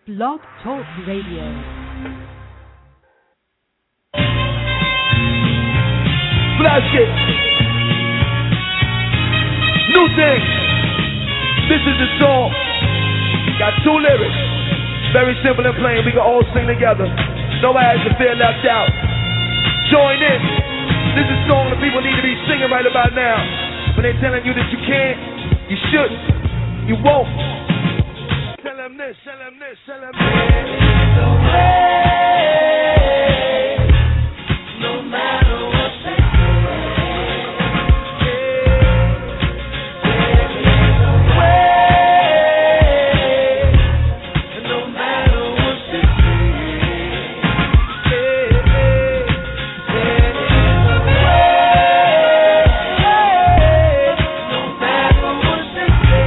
Blog Talk Radio. Flash it. New thing. This is the song. Got two lyrics. Very simple and plain. We can all sing together. Nobody has to feel left out. Join in. This is a song that people need to be singing right about now. When they're telling you that you can't, you shouldn't, you won't. Tell them this, tell them this, tell them this. There is a way, no matter what they say. There is a way, no matter what they say. There is a way, no matter what they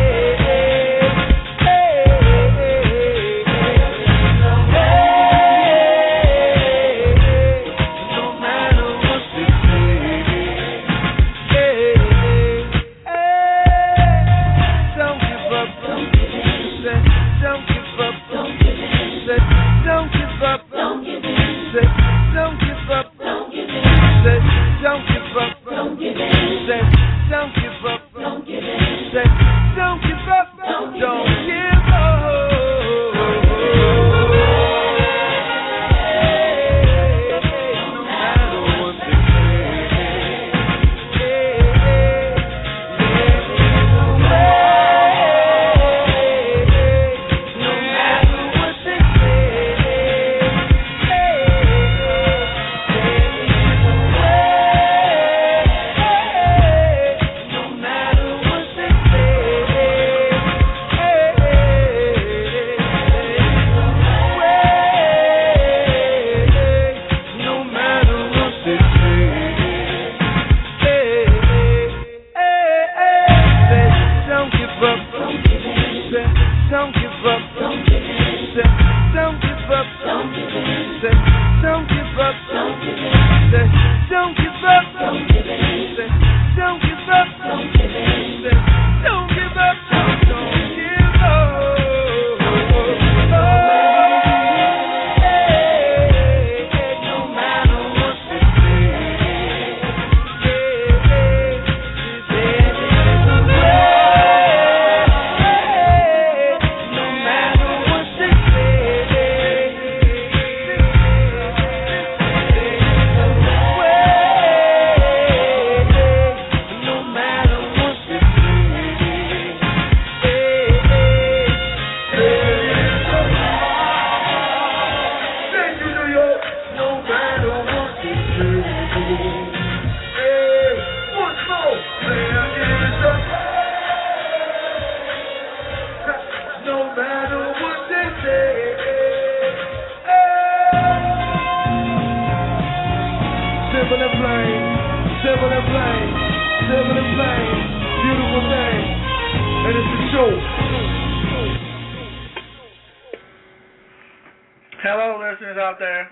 Hello, listeners out there.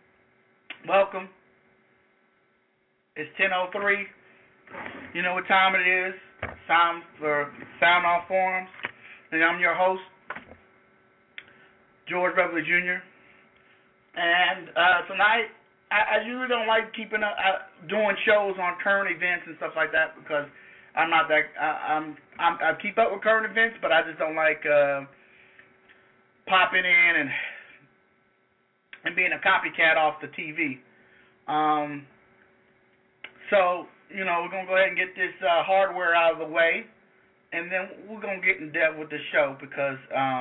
Welcome. It's 10:03. You know what time it is. Time for Sound Off Forums. And I'm your host, George Beverly Jr. And tonight, I usually don't like keeping up, doing shows on current events and stuff like that because I'm not that. I keep up with current events, but I just don't like popping in and being a copycat off the TV. So, you know, we're going to go ahead and get this hardware out of the way, and then we're going to get in depth with the show because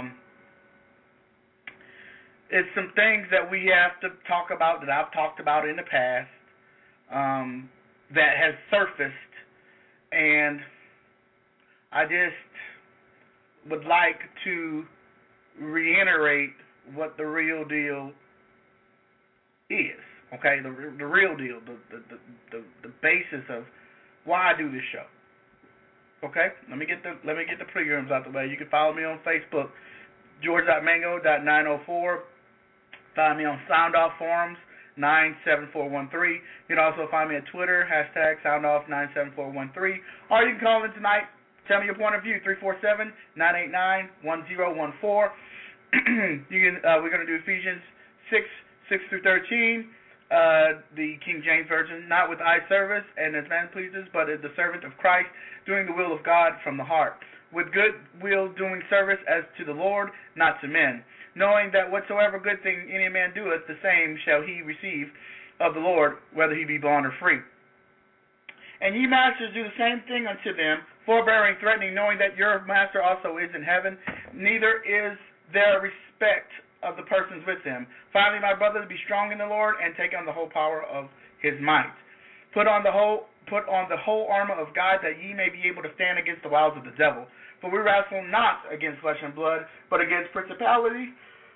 it's some things that we have to talk about that I've talked about in the past that has surfaced, and I just would like to reiterate what the real deal is, okay? The real deal, the basis of why I do this show. Okay? Let me get the programs out the way. You can follow me on Facebook, George.mango.904. Find me on Sound Off Forums, 97413. You can also find me at Twitter, hashtag SoundOff97413. Or you can call in tonight. Tell me your point of view, 347-989-1014. We're going to do Ephesians 6 through 13. The King James Version, not with eye service and as man pleases, but as the servant of Christ, doing the will of God from the heart, with good will doing service as to the Lord, not to men, knowing that whatsoever good thing any man doeth, the same shall he receive of the Lord, whether he be bond or free. And ye masters, do the same thing unto them, forbearing, threatening, knowing that your master also is in heaven, neither is there respect of the persons with them. Finally, my brothers, be strong in the Lord, and take on the whole power of his might. Put on the whole armor of God, that ye may be able to stand against the wiles of the devil. For we wrestle not against flesh and blood, but against principalities,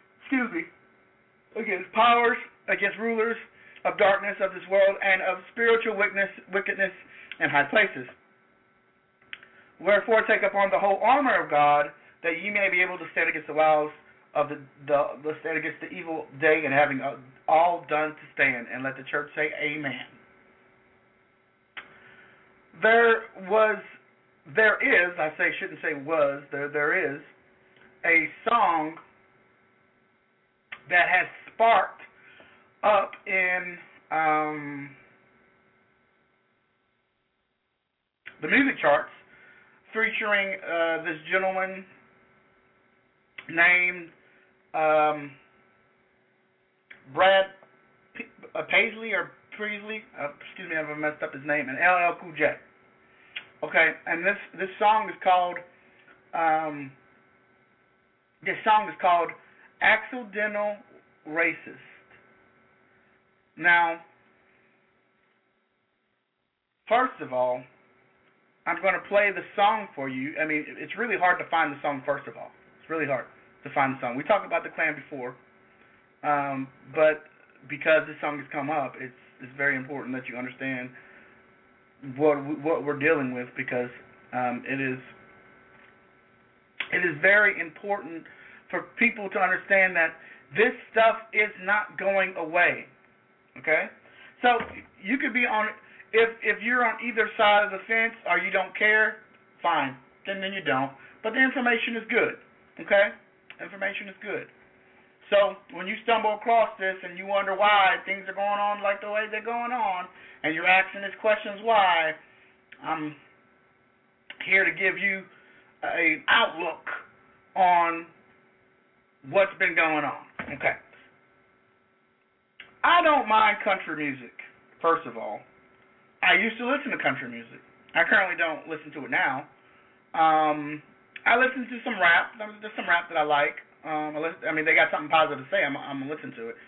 against powers, against rulers of darkness of this world, and of spiritual wickedness in high places. Wherefore take upon the whole armor of God, that ye may be able to stand against the wiles of the stand against the evil day, and having all done to stand. And let the church say amen. There is a song that has sparked up in the music charts, featuring this gentleman named Brad Paisley or Priestley. Excuse me, I've messed up his name. And LL Cool J. Okay, and this song is called Accidental Racist. Now, first of all, I'm going to play the song for you. I mean, it's really hard to find the song, first of all. It's really hard to find the song. We talked about the Klan before, but because this song has come up, it's very important that you understand what we're dealing with, because it is very important for people to understand that this stuff is not going away. Okay? So you could be on, if you're on either side of the fence or you don't care, fine. Then you don't. But the information is good. Okay? Information is good. So when you stumble across this and you wonder why things are going on like the way they're going on, and you're asking these questions why, I'm here to give you an outlook on what's been going on. Okay. I don't mind country music, first of all. I used to listen to country music. I currently don't listen to it now. I listen to some rap. There's some rap that I like. They got something positive to say. I'm going to listen to it.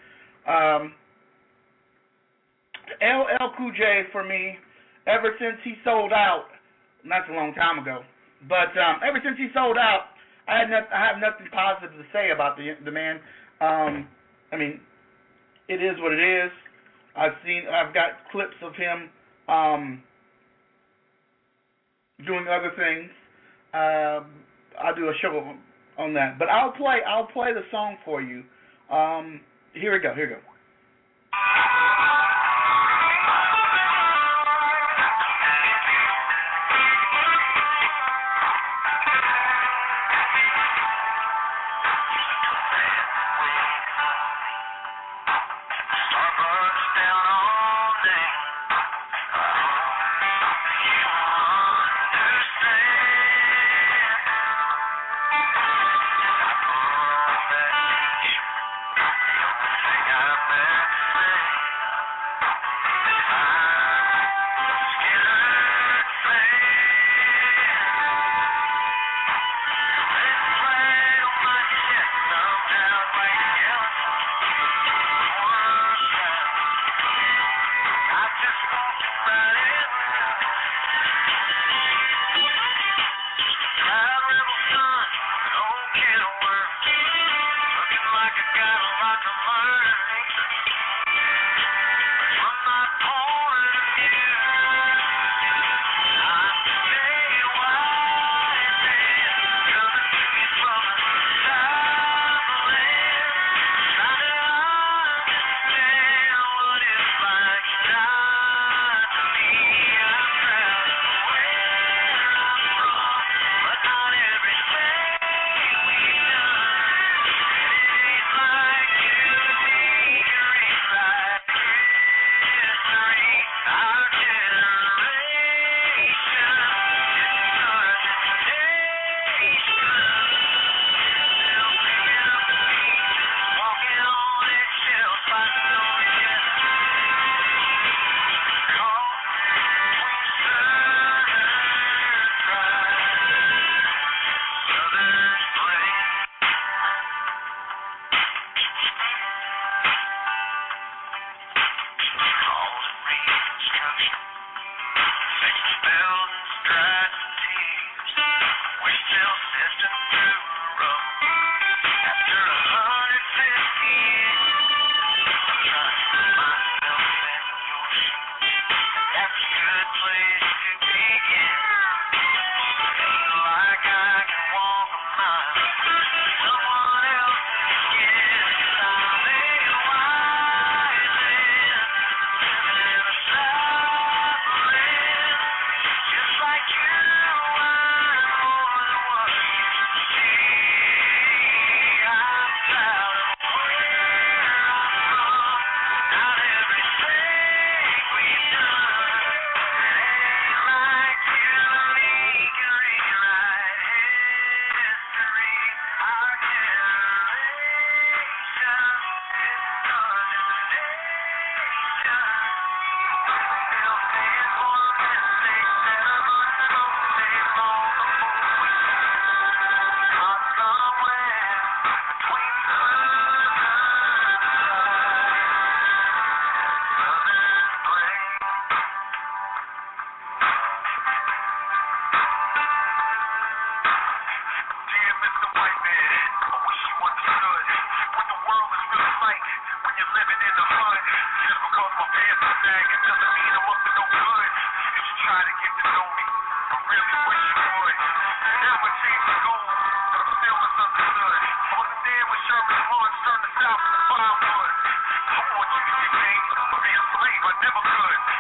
LL Cool J, for me, ever since he sold out, that's a long time ago, but ever since he sold out, I have nothing positive to say about the man. It is what it is. I've got clips of him doing other things. I'll do a show on that, but I'll play the song for you. Here we go.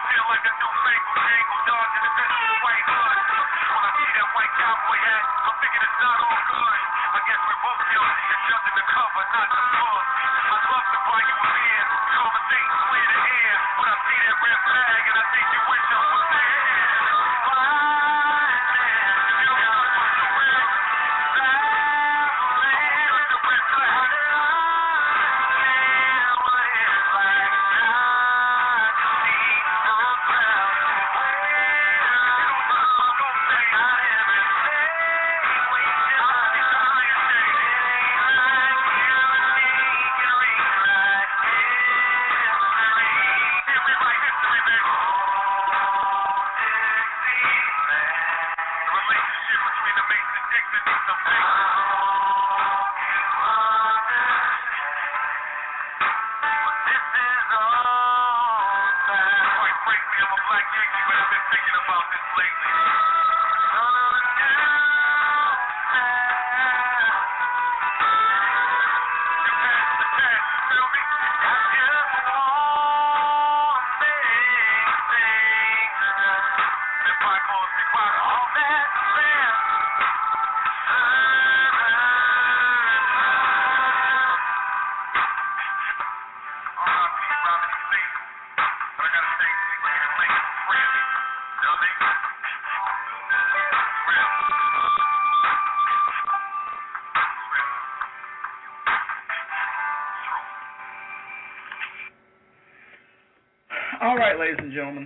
All right, ladies and gentlemen.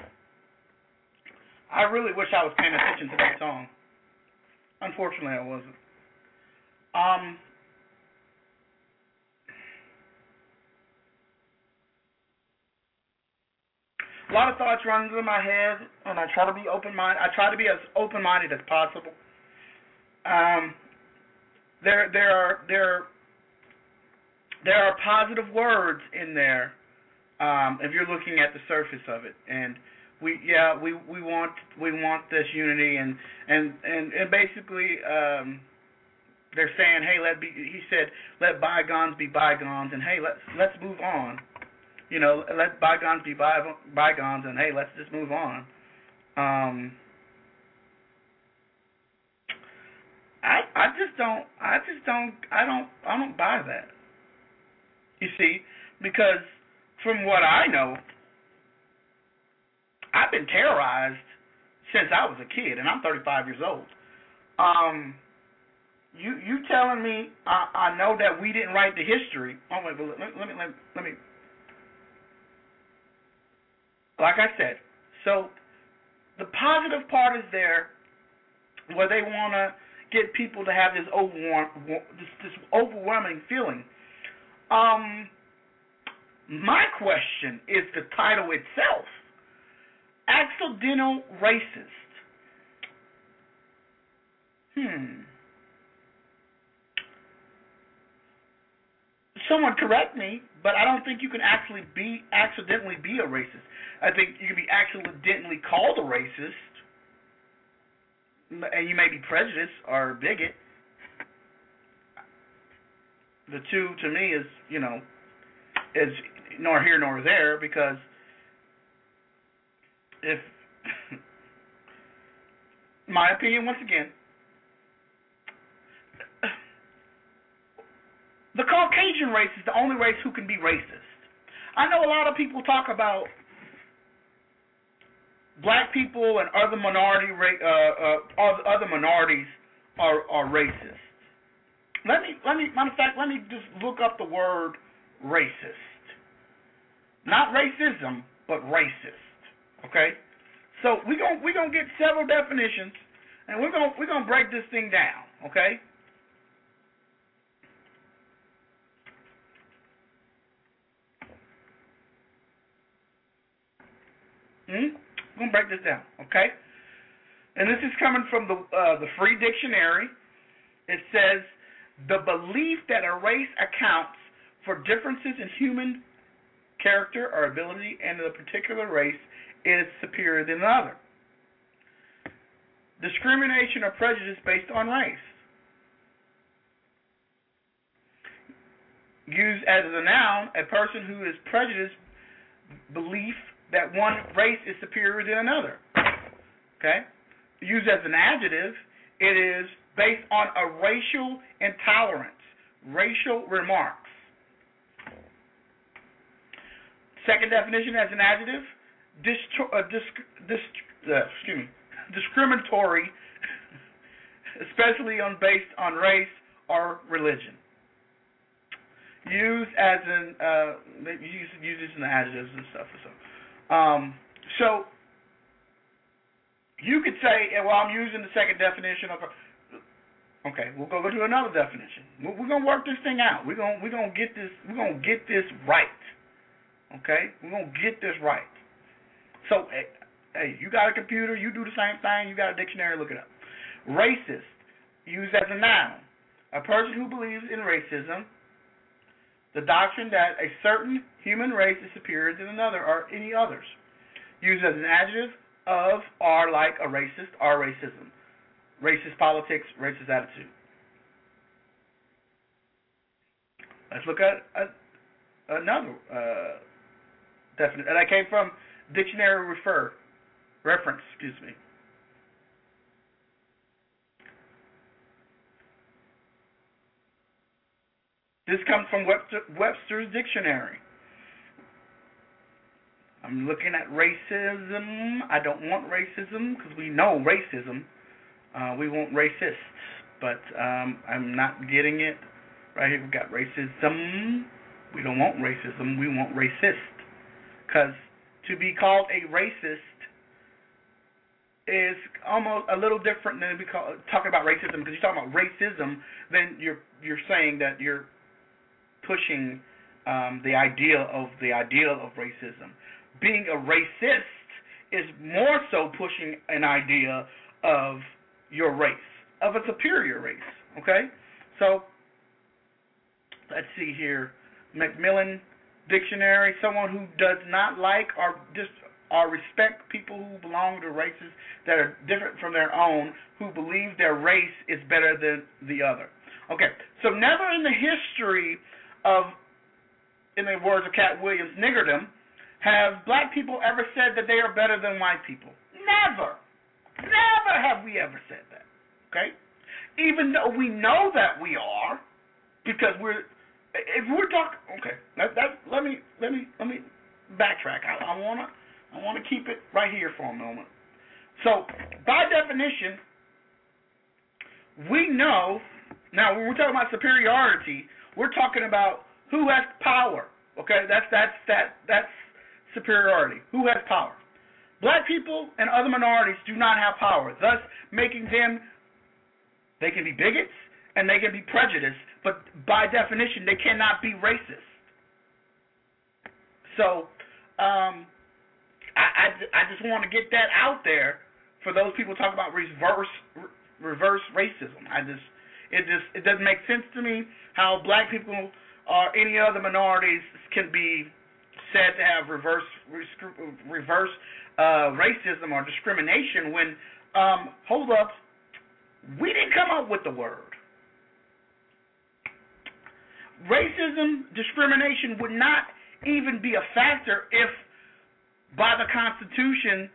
I really wish I was paying attention to that song. Unfortunately, I wasn't. A lot of thoughts run through my head, and I try to be open-minded. I try to be as open-minded as possible. There are positive words in there if you're looking at the surface of it, and we want this unity, and basically they're saying, hey, he said, let bygones be bygones, and hey, let's move on. You know, let bygones be bygones, and hey, let's just move on. I don't buy that. You see, because from what I know, I've been terrorized since I was a kid, and I'm 35 years old. You telling me I know that we didn't write the history? Oh wait, let me. Like I said, so the positive part is there, where they want to get people to have this overwhelming feeling. My question is the title itself. Accidental racist. Someone correct me, but I don't think you can actually accidentally be a racist. I think you can be accidentally called a racist, and you may be prejudiced or a bigot. The two, to me, is nor here nor there, because if my opinion, once again, the Caucasian race is the only race who can be racist. I know a lot of people talk about black people and other minorities are racist. Matter of fact, let me just look up the word racist. Not racism, but racist. Okay? So we're gonna get several definitions, and we're gonna break this thing down. Okay? We're gonna break this down. Okay? And this is coming from the Free Dictionary. It says, the belief that a race accounts for differences in human character or ability, and a particular race is superior than another. Discrimination or prejudice based on race. Used as a noun, a person who is prejudiced belief that one race is superior than another. Okay? Used as an adjective, it is based on a racial intolerance, racial remarks. Second definition as an adjective, discriminatory, especially based on race or religion. Used as an use this in the adjectives and stuff. So you could say, well, I'm using the second definition of. Okay, we'll go to another definition. We're gonna work this thing out. We're gonna get this. We're gonna get this right. Okay, we're gonna get this right. So, hey, you got a computer, you do the same thing. You got a dictionary, look it up. Racist, used as a noun, a person who believes in racism, the doctrine that a certain human race is superior than another or any others. Used as an adjective of or like a racist or racism. Racist politics, racist attitude. Let's look at another definition. And I came from dictionary reference. This comes from Webster's dictionary. I'm looking at racism. I don't want racism because we know racism. We want racists, but I'm not getting it. Right here we've got racism. We don't want racism. We want racist. Because to be called a racist is almost a little different than talking about racism. Because you're talking about racism, then you're saying that you're pushing the ideal of racism. Being a racist is more so pushing an idea of your race, of a superior race. Okay, so let's see here. Macmillan Dictionary: someone who does not like or respect people who belong to races that are different from their own, who believe their race is better than the other. Okay, so never in the history of, in the words of Cat Williams, niggerdom, have black people ever said that they are better than white people. Never. Never have we ever said that. Okay? Even though we know that we are, because if we're talking, okay, let me backtrack. I wanna keep it right here for a moment. So, by definition, we know, now when we're talking about superiority, we're talking about who has power. Okay, that's superiority. Who has power? Black people and other minorities do not have power, thus making them, they can be bigots and they can be prejudiced, but by definition they cannot be racist. So I just want to get that out there for those people talking about reverse racism. It doesn't make sense to me how black people or any other minorities can be said to have reverse racism or discrimination when, hold up, we didn't come up with the word. Racism, discrimination would not even be a factor if by the Constitution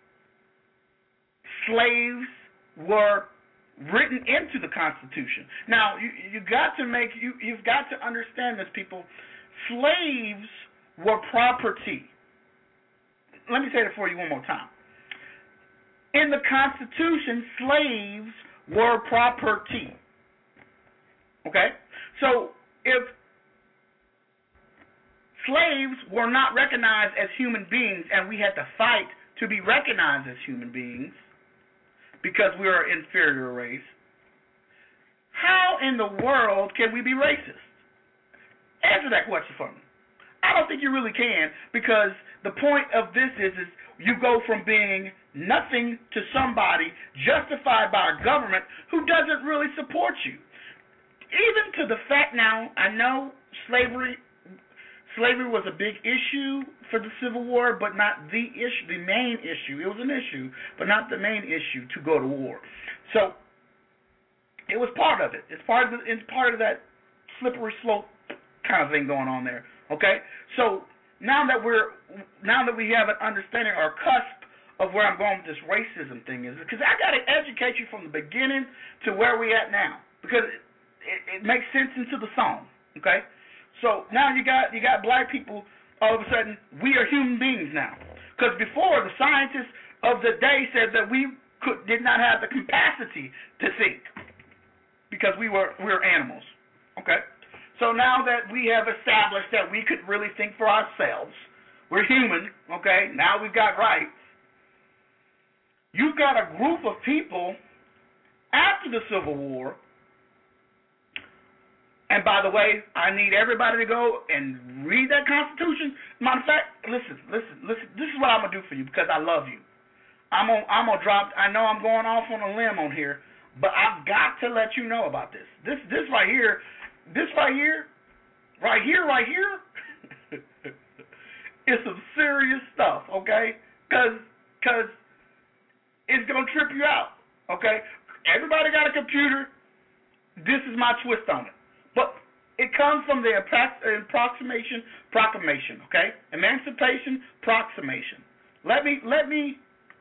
slaves were written into the Constitution. Now, you've got to understand this, people. Slaves were property. Let me say it for you one more time. In the Constitution, slaves were property. Okay? So, if slaves were not recognized as human beings and we had to fight to be recognized as human beings because we are an inferior race, how in the world can we be racist? Answer that question for me. I don't think you really can, because the point of this is you go from being nothing to somebody justified by a government who doesn't really support you. Even to the fact now, I know slavery was a big issue for the Civil War, but not the issue, the main issue. It was an issue, but not the main issue to go to war. So it was part of it. It's part of that slippery slope kind of thing going on there. Okay? So now that we have an understanding or cusp of where I'm going with this racism thing is, because I got to educate you from the beginning to where we at now, because it makes sense into the song. Okay, so now you got black people. All of a sudden, we are human beings now, because before the scientists of the day said that we did not have the capacity to think because we're animals. Okay, so now that we have established that we could really think for ourselves, we're human. Okay, now we've got rights. You've got a group of people after the Civil War. And by the way, I need everybody to go and read that Constitution. Matter of fact, listen. This is what I'm gonna do for you because I love you. I'm gonna drop. I know I'm going off on a limb on here, but I've got to let you know about this. This right here is some serious stuff. Okay, because it's gonna trip you out. Okay, everybody got a computer. This is my twist on it, but it comes from the Proclamation. Okay, Emancipation Proclamation. Let me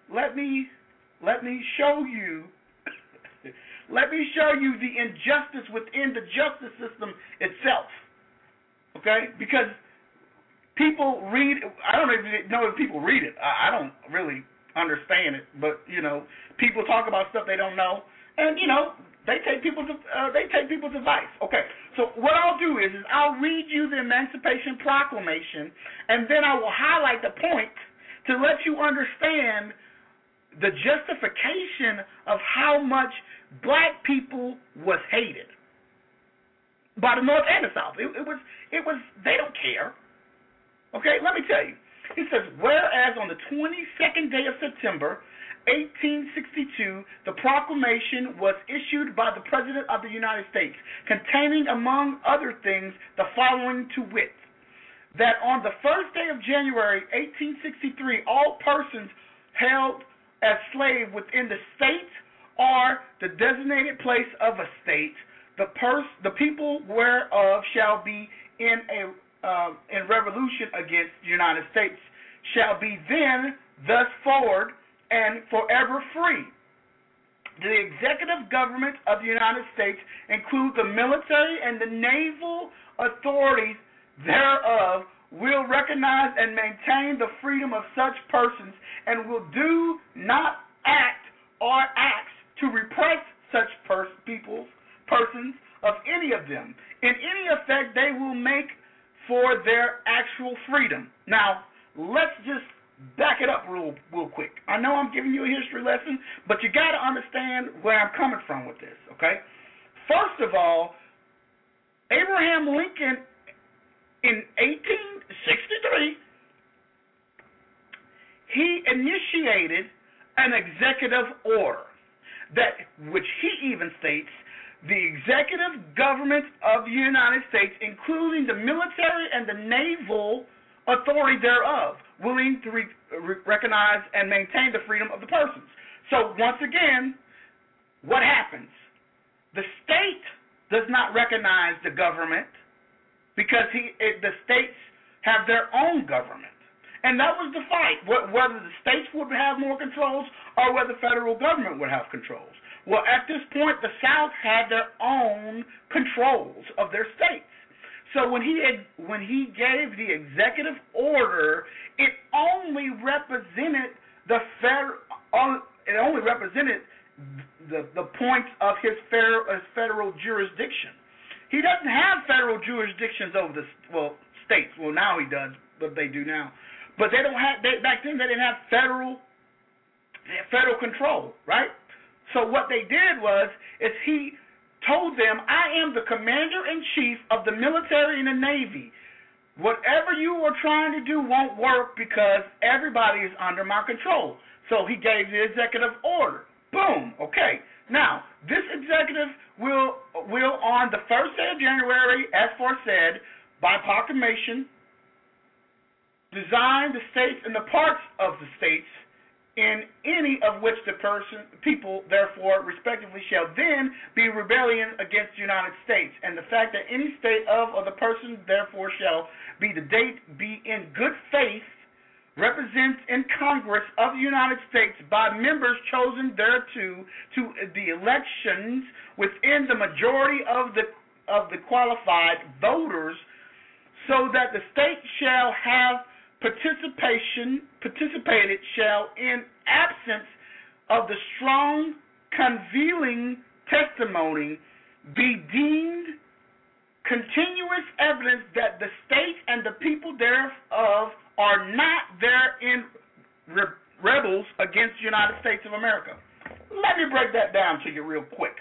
show you. Let me show you the injustice within the justice system itself. Okay, because people read. I don't even know if people read it. I don't really understand it, but people talk about stuff they don't know, and they take people's advice. Okay, so what I'll do is I'll read you the Emancipation Proclamation, and then I will highlight the point to let you understand the justification of how much black people was hated by the North and the South. It was they don't care. Okay, let me tell you. It says, whereas on the 22nd day of September, 1862, the proclamation was issued by the President of the United States, containing, among other things, the following to wit, that on the first day of January, 1863, all persons held as slave within the state or the designated place of a state, the people whereof shall be in revolution against the United States, shall be then thus forward and forever free. The executive government of the United States include the military and the naval authorities thereof will recognize and maintain the freedom of such persons and will do not act or acts to repress such persons of any of them. In any effect they will make for their actual freedom. Now, let's just back it up real quick. I know I'm giving you a history lesson, but you got to understand where I'm coming from with this, okay? First of all, Abraham Lincoln in 1863, he initiated an executive order which he even states the executive government of the United States, including the military and the naval authority thereof, willing to recognize and maintain the freedom of the persons. So once again, what happens? The state does not recognize the government because the states have their own government. And that was the fight, whether the states would have more controls or whether the federal government would have controls. Well, at this point, the South had their own controls of their states. So when he gave the executive order, it only represented the points of his federal jurisdiction. He doesn't have federal jurisdictions over the states. Well, now he does, but they do now. But they don't have. Back then, they didn't have federal control, right? So what they did is he told them, I am the commander-in-chief of the military and the Navy. Whatever you are trying to do won't work because everybody is under my control. So he gave the executive order. Boom. Okay. Now, this executive will on the first day of January, as foresaid, by proclamation, design the states and the parts of the states in any of which the people, therefore, respectively, shall then be rebellion against the United States. And the fact that any state of or the person, therefore, shall be the date be in good faith represents in Congress of the United States by members chosen thereto to the elections within the majority of the qualified voters, so that the state shall have participated shall, in absence of the strong convealing testimony, be deemed continuous evidence that the state and the people thereof are not therein rebels against the United States of America. Let me break that down to you real quick.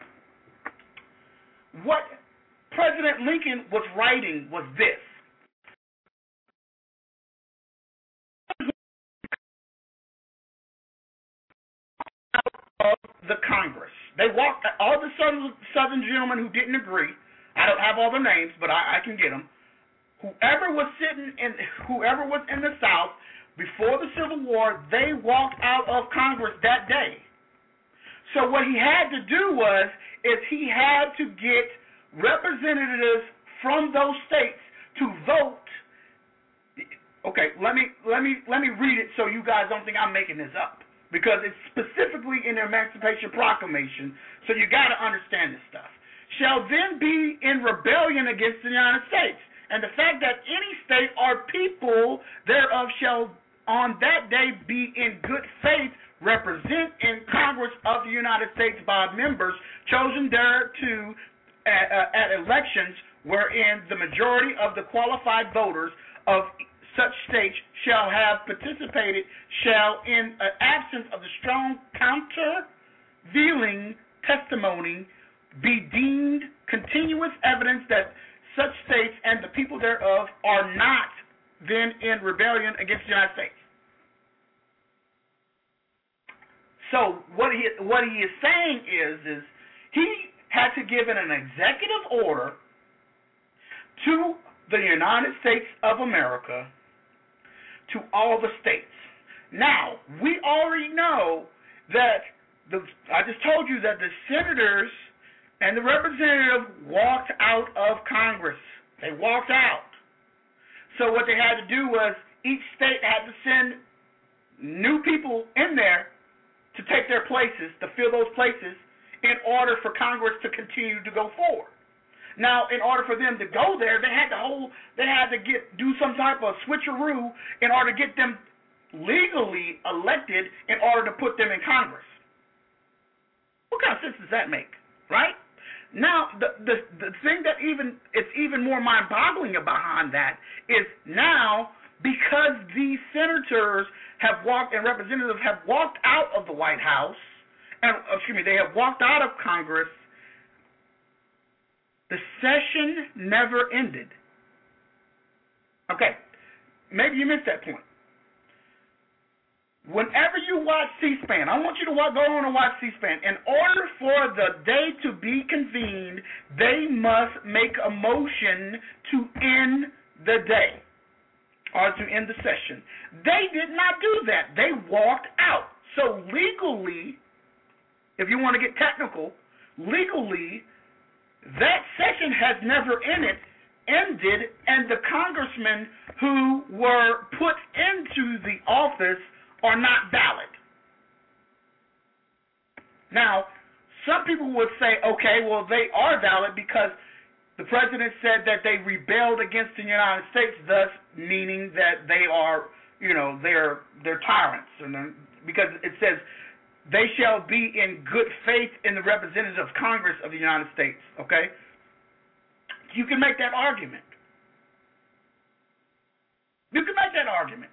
What President Lincoln was writing was this: of the Congress. They walked, all the Southern gentlemen who didn't agree. I don't have all the names, but I can get them. Whoever was in the South before the Civil War, they walked out of Congress that day. So what he had to do is he had to get representatives from those states to vote. Okay, let me read it so you guys don't think I'm making this up, because it's specifically in the Emancipation Proclamation, so you got to understand this stuff. Shall then be in rebellion against the United States, and the fact that any state or people thereof shall on that day be in good faith represent in Congress of the United States by members chosen thereto at elections wherein the majority of the qualified voters of such states shall have participated, shall, in absence of the strong countervailing testimony, be deemed continuous evidence that such states and the people thereof are not then in rebellion against the United States. So what he is saying is he had to give an executive order to the United States of America, to all the states. Now, we already know that I just told you that the senators and the representatives walked out of Congress. They walked out. So what they had to do was each state had to send new people in there to take their places, to fill those places, in order for Congress to continue to go forward. Now, in order for them to go there, they had to do some type of switcheroo in order to get them legally elected in order to put them in Congress. What kind of sense does that make, right? Now, the thing that it's even more mind-boggling behind that is now, because these senators have walked and representatives have walked out of the White House, they have walked out of Congress, the session never ended. Okay, maybe you missed that point. Whenever you watch C-SPAN, I want you to go on and watch C-SPAN. In order for the day to be convened, they must make a motion to end the day or to end the session. They did not do that. They walked out. So legally, if you want to get technical, legally, that session has never ended, and the congressmen who were put into the office are not valid. Now, some people would say, okay, well, they are valid because the president said that they rebelled against the United States, thus meaning that they are, they're tyrants, because it says they shall be in good faith in the representatives of Congress of the United States, okay? You can make that argument. You can make that argument.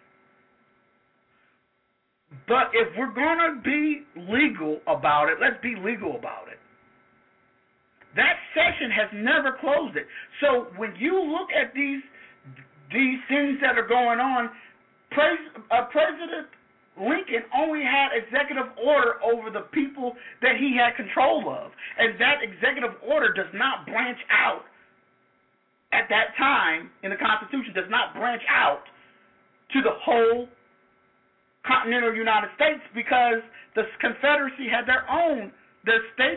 But if we're going to be legal about it, let's be legal about it. That session has never closed it. So when you look at these things that are going on, President Lincoln only had executive order over the people that he had control of. And that executive order does not branch out at that time in the Constitution, does not branch out to the whole continental United States because the Confederacy had their own. The states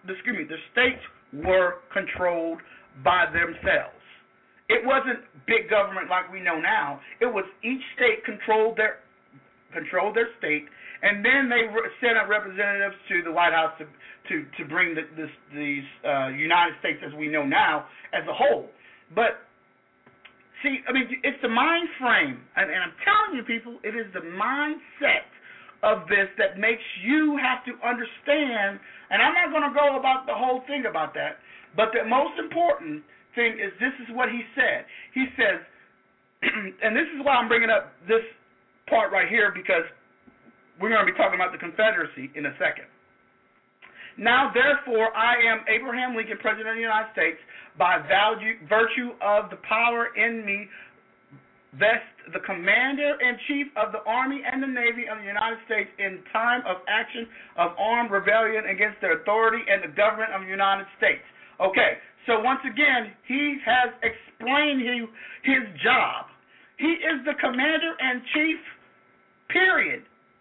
were controlled by themselves. It wasn't big government like we know now. It was each state controlled their state, and then they sent up representatives to the White House to bring these United States as we know now as a whole. But see, I mean, it's the mind frame, and I'm telling you, people, it is the mindset of this that makes you have to understand. And I'm not going to go about the whole thing about that, but the most important thing is this is what he said. He says, and this is why I'm bringing up this part right here, because we're going to be talking about the Confederacy in a second. Now, therefore, I am Abraham Lincoln, President of the United States, by virtue of the power in me vest the Commander-in-Chief of the Army and the Navy of the United States in time of action of armed rebellion against the authority and the government of the United States. Okay, so once again, he has explained his job. He is the Commander-in-Chief, period.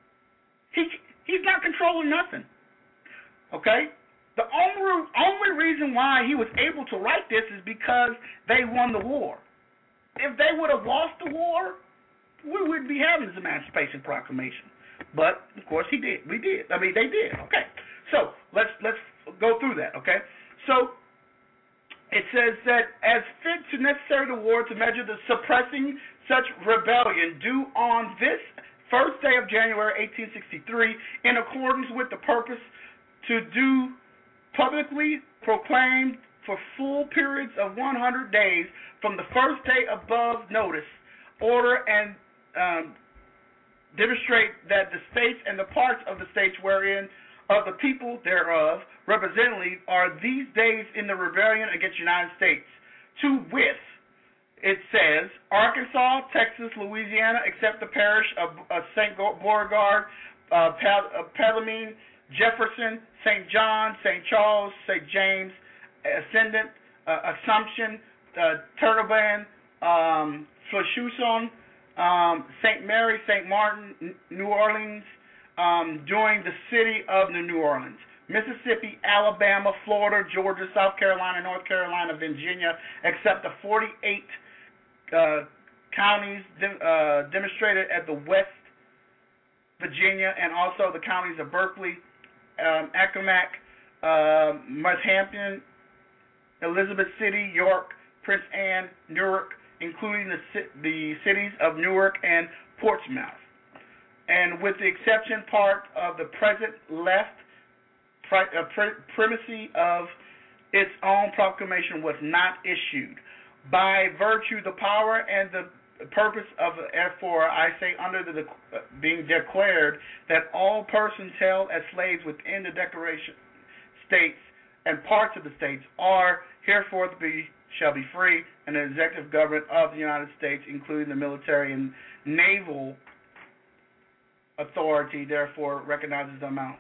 He's not controlling nothing. Okay? The only reason why he was able to write this is because they won the war. If they would have lost the war, we wouldn't be having this Emancipation Proclamation. But of course he did. We did. I mean, they did. Okay. So let's go through that. Okay. So it says that as fit to necessary the war to measure the suppressing such rebellion due on this first day of January 1863, in accordance with the purpose to do publicly proclaimed for full periods of 100 days from the first day above notice, order and demonstrate that the states and the parts of the states wherein of the people thereof representatively are these days in the rebellion against the United States, to wit, it says, Arkansas, Texas, Louisiana, except the parish of St. Beauregard, Pelham, Jefferson, St. John, St. Charles, St. James, Assumption, Turtleban, Fleury, St. Mary, St. Martin, New Orleans, joined the city of New Orleans, Mississippi, Alabama, Florida, Georgia, South Carolina, North Carolina, Virginia, except the 48 counties demonstrated at the West Virginia, and also the counties of Berkeley, Accomack, Northampton, Elizabeth City, York, Prince Anne, Newark, including the cities of Newark and Portsmouth. And with the exception part of the present left, primacy of its own proclamation was not issued. By virtue the power and the purpose of, therefore, I say under the being declared that all persons held as slaves within the declaration states and parts of the states are herefore shall be free, and the executive government of the United States, including the military and naval authority, therefore recognizes the amount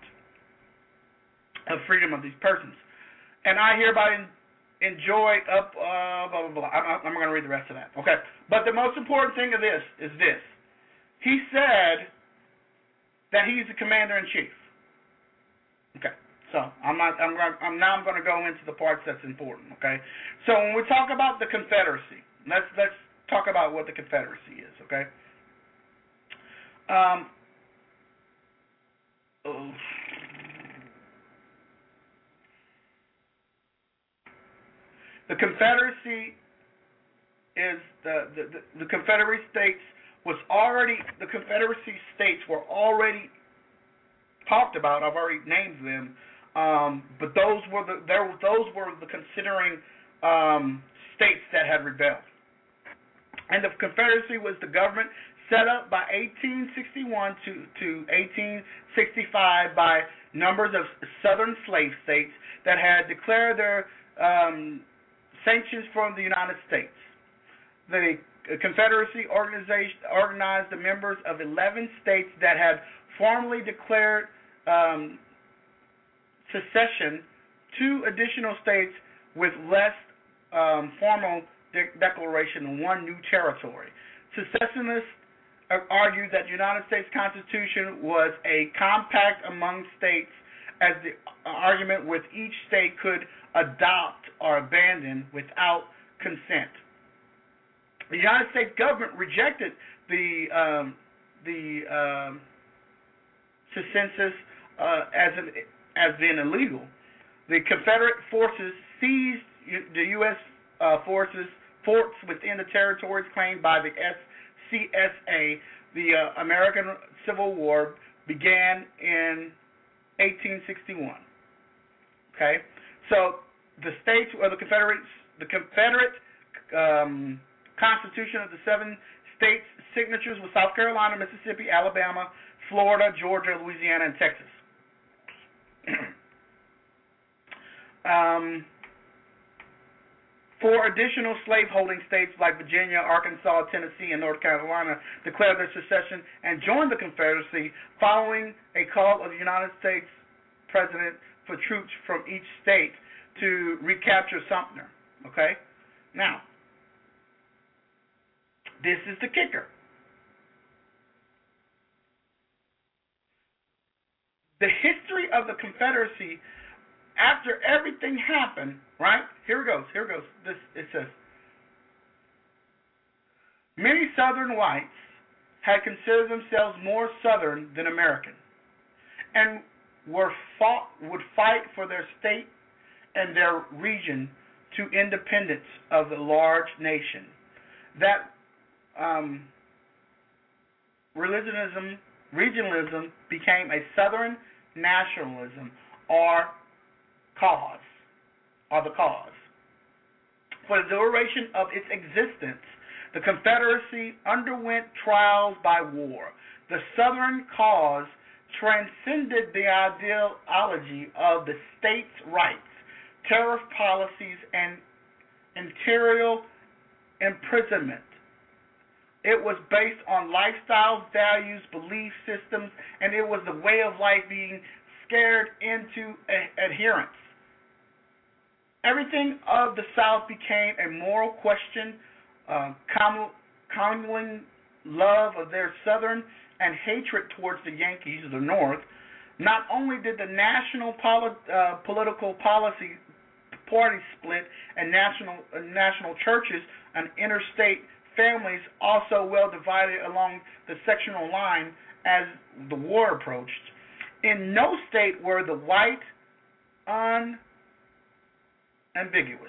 of freedom of these persons. And I hereby enjoy up, blah, blah, blah. I'm going to read the rest of that. Okay. But the most important thing of this is this. He said that he's the commander-in-chief. Okay. So I'm going to go into the parts that's important. Okay. So when we talk about the Confederacy, let's talk about what the Confederacy is. Okay. The Confederacy is the Confederate States was already, the Confederacy States were already talked about. I've already named them, but those were the considering states that had rebelled. And the Confederacy was the government set up by 1861 to 1865 by numbers of southern slave states that had declared their sanctions from the United States. The Confederacy organized the members of 11 states that had formally declared secession, 2 additional states with less formal declaration, and 1 new territory. Secessionists argued that the United States Constitution was a compact among states, as the argument with each state could adopt or abandon without consent. The United States government rejected the census as being illegal. The Confederate forces seized the U.S. Forts within the territories claimed by the CSA. The American Civil War began in 1861. Okay, so the states or the Confederate Constitution of the 7 states signatures with South Carolina, Mississippi, Alabama, Florida, Georgia, Louisiana, and Texas. Four additional slaveholding states like Virginia, Arkansas, Tennessee, and North Carolina declared their secession and joined the Confederacy following a call of the United States President for troops from each state to recapture Sumter. Okay? Now, this is the kicker. The history of the Confederacy, after everything happened, right? Here it goes. It says, many Southern whites had considered themselves more Southern than American, and would fight for their state and their region to independence of the large nation. That regionalism became a Southern nationalism or the cause. For the duration of its existence, the Confederacy underwent trials by war. The Southern cause transcended the ideology of the states' rights, tariff policies, and imperial imprisonment. It was based on lifestyle, values, belief systems, and it was the way of life being scared into adherence. Everything of the South became a moral question, commingling love of their Southern and hatred towards the Yankees of the North. Not only did the national political party split and national churches and interstate families also well divided along the sectional line as the war approached. In no state were the white unambiguous.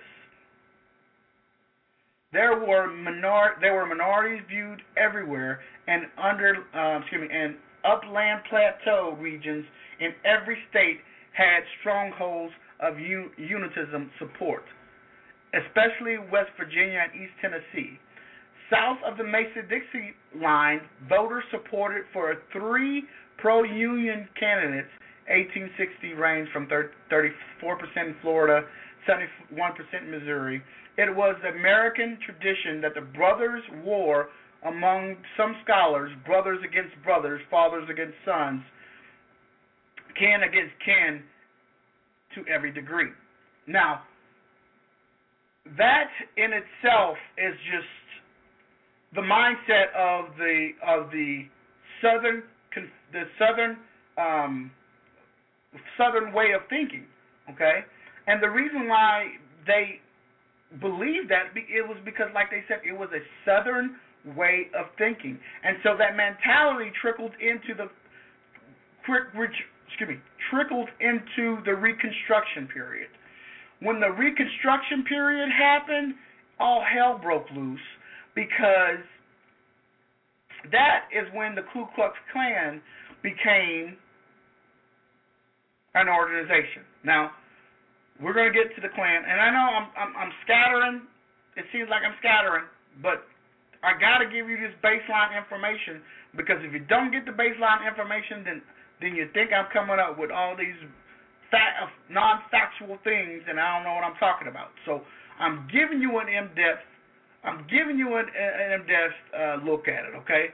There were minorities viewed everywhere, and and upland plateau regions in every state had strongholds of unitism support, especially West Virginia and East Tennessee. South of the Mason-Dixie line, voters supported for 3 pro-union candidates. 1860 ranged from 34% in Florida, 71% in Missouri. It was the American tradition that the brothers' war among some scholars, brothers against brothers, fathers against sons, kin against kin, to every degree. Now, that in itself is just the mindset of the southern way of thinking, okay? And the reason why they believed that, it was because, like they said, it was a southern way of thinking, and so that mentality trickled into the Reconstruction period. When the Reconstruction period happened, all hell broke loose, because that is when the Ku Klux Klan became an organization. Now, we're going to get to the Klan, and I know I'm scattering. It seems like I'm scattering, but I got to give you this baseline information, because if you don't get the baseline information, then you think I'm coming up with all these non-factual things, and I don't know what I'm talking about. So I'm giving you an in-depth. Look at it, okay?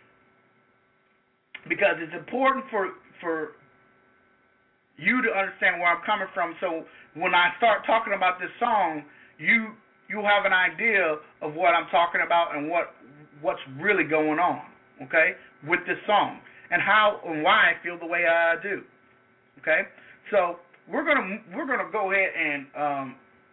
Because it's important for you to understand where I'm coming from. So when I start talking about this song, you have an idea of what I'm talking about and what's really going on. okay, with this song and how and why I feel the way I do. Okay, so we're gonna go ahead and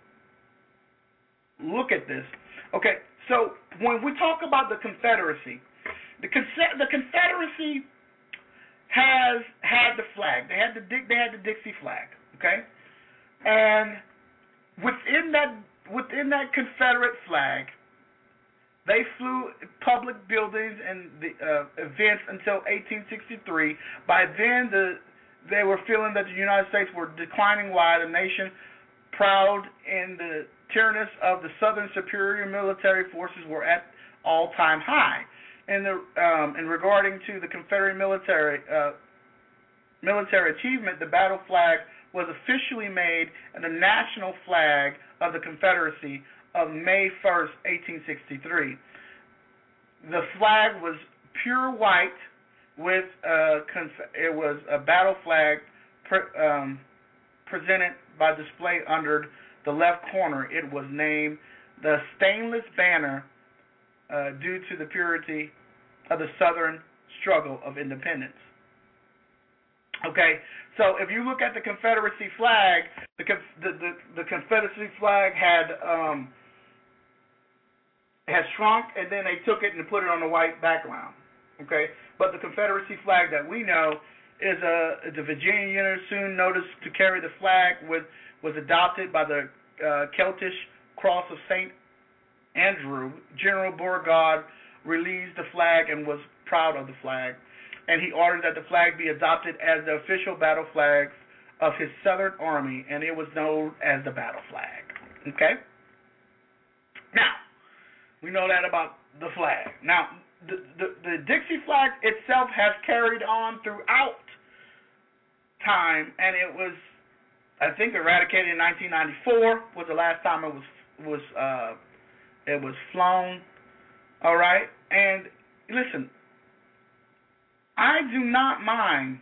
look at this. Okay, so when we talk about the Confederacy, the Confederacy has had the flag. They had the Dixie flag. Okay, and within that Confederate flag, they flew public buildings and the events until 1863. By then, they were feeling that the United States were declining while the nation, proud in the tyrannus of the Southern superior military forces, were at all-time high. And regarding to the Confederate military achievement, the battle flag was officially made the national flag of the Confederacy of May 1st, 1863. The flag was pure white with it was a battle flag presented by display under the left corner. It was named the Stainless Banner due to the purity of the Southern struggle of independence. Okay, so if you look at the Confederacy flag, the Confederacy flag had shrunk, and then they took it and put it on a white background. Okay, but the Confederacy flag that we know is the Virginia unit, soon noticed to carry the flag, was adopted by the Celtic Cross of St. Andrew. General Beauregard released the flag and was proud of the flag, and he ordered that the flag be adopted as the official battle flag of his Southern Army, and it was known as the battle flag. Okay? Now, we know that about the flag. Now, the Dixie flag itself has carried on throughout time, and it was, I think, eradicated in 1994 was the last time it was flown. All right, and listen, I do not mind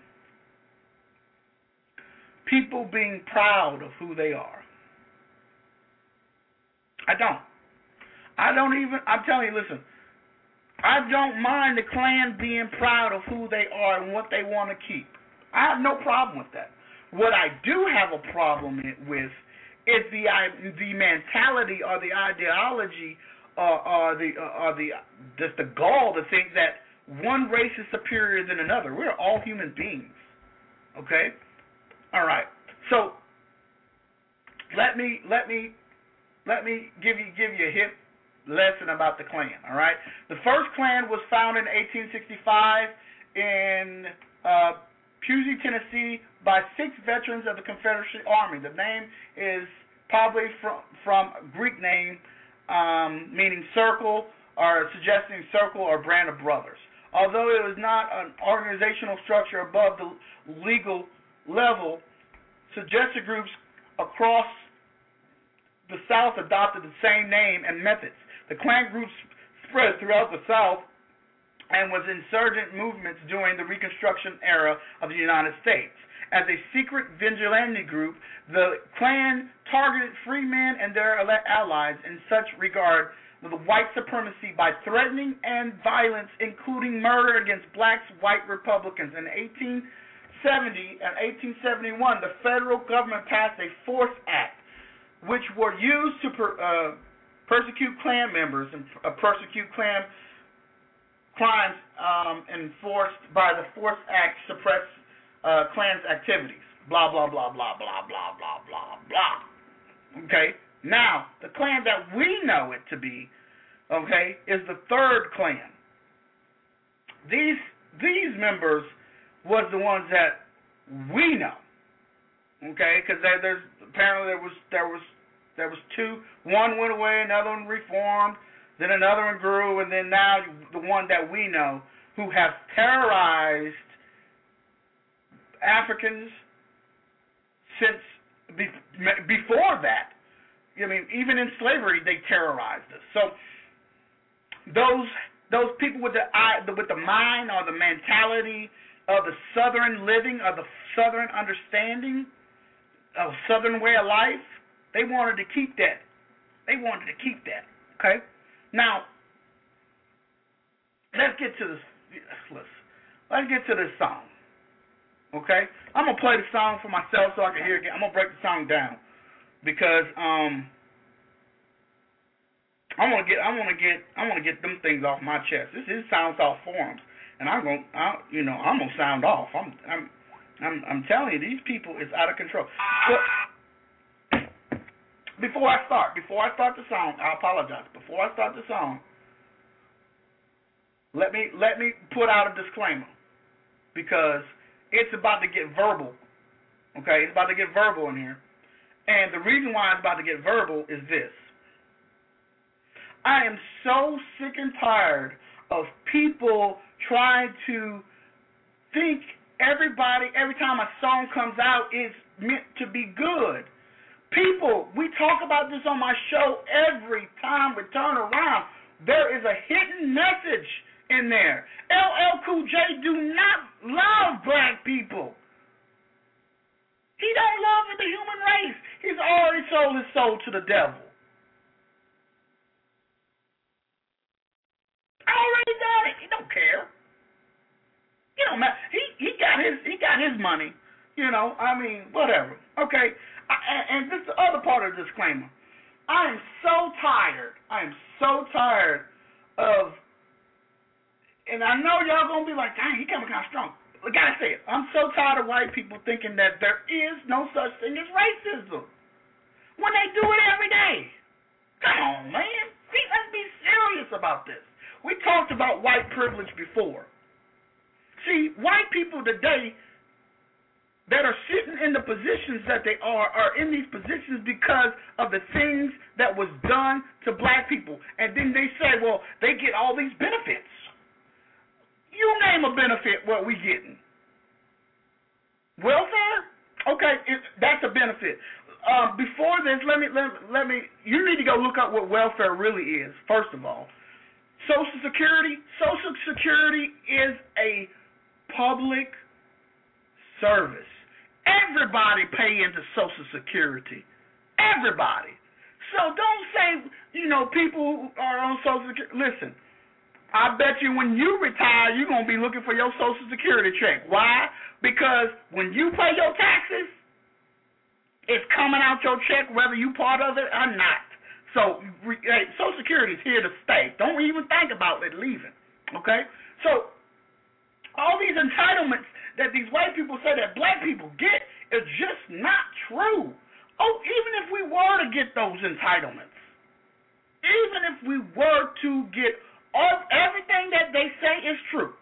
people being proud of who they are. I don't. I'm telling you, listen, I don't mind the Klan being proud of who they are and what they want to keep. I have no problem with that. What I do have a problem with is the mentality or the ideology or just the gall to think that one race is superior than another. We're all human beings. Okay? All right. So let me give you a hip lesson about the Klan. All right. The first Klan was founded in 1865 in Pusey, Tennessee, by 6 veterans of the Confederate Army. The name is probably from a Greek name meaning circle, or suggesting circle or band of brothers. Although it was not an organizational structure above the legal level, suggested groups across the South adopted the same name and methods. The Klan groups spread throughout the South and was insurgent movements during the Reconstruction era of the United States. As a secret vigilante group, the Klan targeted free men and their allies in such regard to the white supremacy by threatening and violence, including murder against blacks, white Republicans. In 1870 and 1871, the federal government passed a Force Act, which were used to persecute Klan members and persecute Klan crimes enforced by the Force Act, suppress Klan's activities. Blah, blah, blah, blah, blah, blah, blah, blah, blah. Okay? Now, the Klan that we know it to be, okay, is the third Klan. These members was the ones that we know. Okay? Because there's apparently there was 2. One went away, another one reformed, then another one grew, and then now the one that we know, who have terrorized Africans since before that. I mean, even in slavery, they terrorized us. So those people with the mind or the mentality of the Southern living, of the Southern understanding, of Southern way of life, they wanted to keep that. Okay? Now, let's get to listen. Let's get to this song. Okay? I'm gonna play the song for myself so I can hear it again. I'm gonna break the song down because I wanna get them things off my chest. This is Sound Off Forums, and I'm gonna sound off. I'm telling you, these people is out of control. But before I start the song, I apologize. Before I start the song, let me put out a disclaimer because it's about to get verbal. Okay, it's about to get verbal in here. And the reason why it's about to get verbal is this. I am so sick and tired of people trying to think every time a song comes out is meant to be good. People, we talk about this on my show every time we turn around. There is a hidden message in there. LL Cool J do not love black people. He don't love the human race. He's already sold his soul to the devil. Already done it. He don't care. You know, he got his money. You know, I mean, whatever. Okay. And this is the other part of the disclaimer. I am so tired of. And I know y'all gonna be like, dang, he coming kind of strong. I gotta say it. I'm so tired of white people thinking that there is no such thing as racism when they do it every day. Come on, man. See, let's be serious about this. We talked about white privilege before. See, white people today that are sitting in the positions that they are in these positions because of the things that was done to black people. And then they say, well, they get all these benefits. You name a benefit what we getting. Welfare? Okay, that's a benefit. Before this, let me. You need to go look up what welfare really is. First of all, Social Security. Social Security is a public service. Everybody pay into Social Security. Everybody. So don't say, people who are on Social Security. Listen. I bet you when you retire, you're going to be looking for your Social Security check. Why? Because when you pay your taxes, it's coming out your check whether you part of it or not. So Social Security is here to stay. Don't even think about it leaving, okay? So all these entitlements that these white people say that black people get is just not true. Oh, even if we were to get those entitlements, even if we were to get everything that they say is true,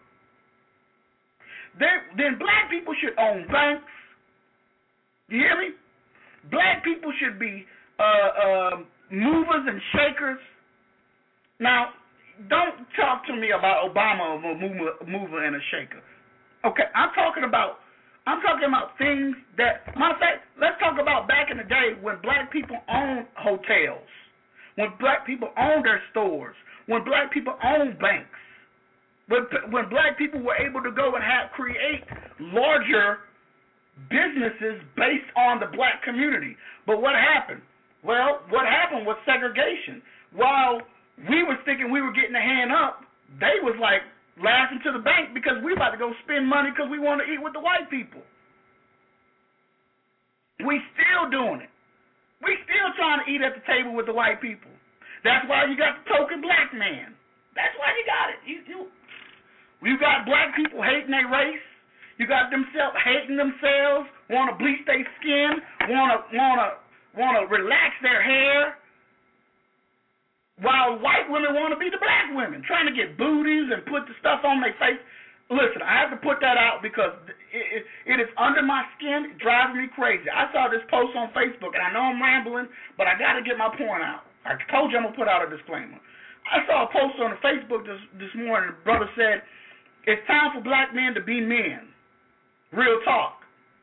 then black people should own banks. You hear me? Black people should be movers and shakers. Now, don't talk to me about Obama of a mover and a shaker. Okay, I'm talking about things that, matter of fact, let's talk about back in the day when black people owned hotels, when black people owned their stores, when black people owned banks, when black people were able to go and create larger businesses based on the black community. But what happened? Well, what happened was segregation. While we was thinking we were getting a hand up, they was like laughing to the bank because we about to go spend money because we want to eat with the white people. We still doing it. We still trying to eat at the table with the white people. That's why you got the token black man. That's why you got it. You got black people hating their race. You got hating themselves, want to bleach their skin, want to relax their hair, while white women want to be the black women, trying to get booties and put the stuff on their face. Listen, I have to put that out because it is under my skin. It drives me crazy. I saw this post on Facebook, and I know I'm rambling, but I got to get my point out. I told you I'm going to put out a disclaimer. I saw a post on Facebook this morning. The brother said, it's time for black men to be men. Real talk.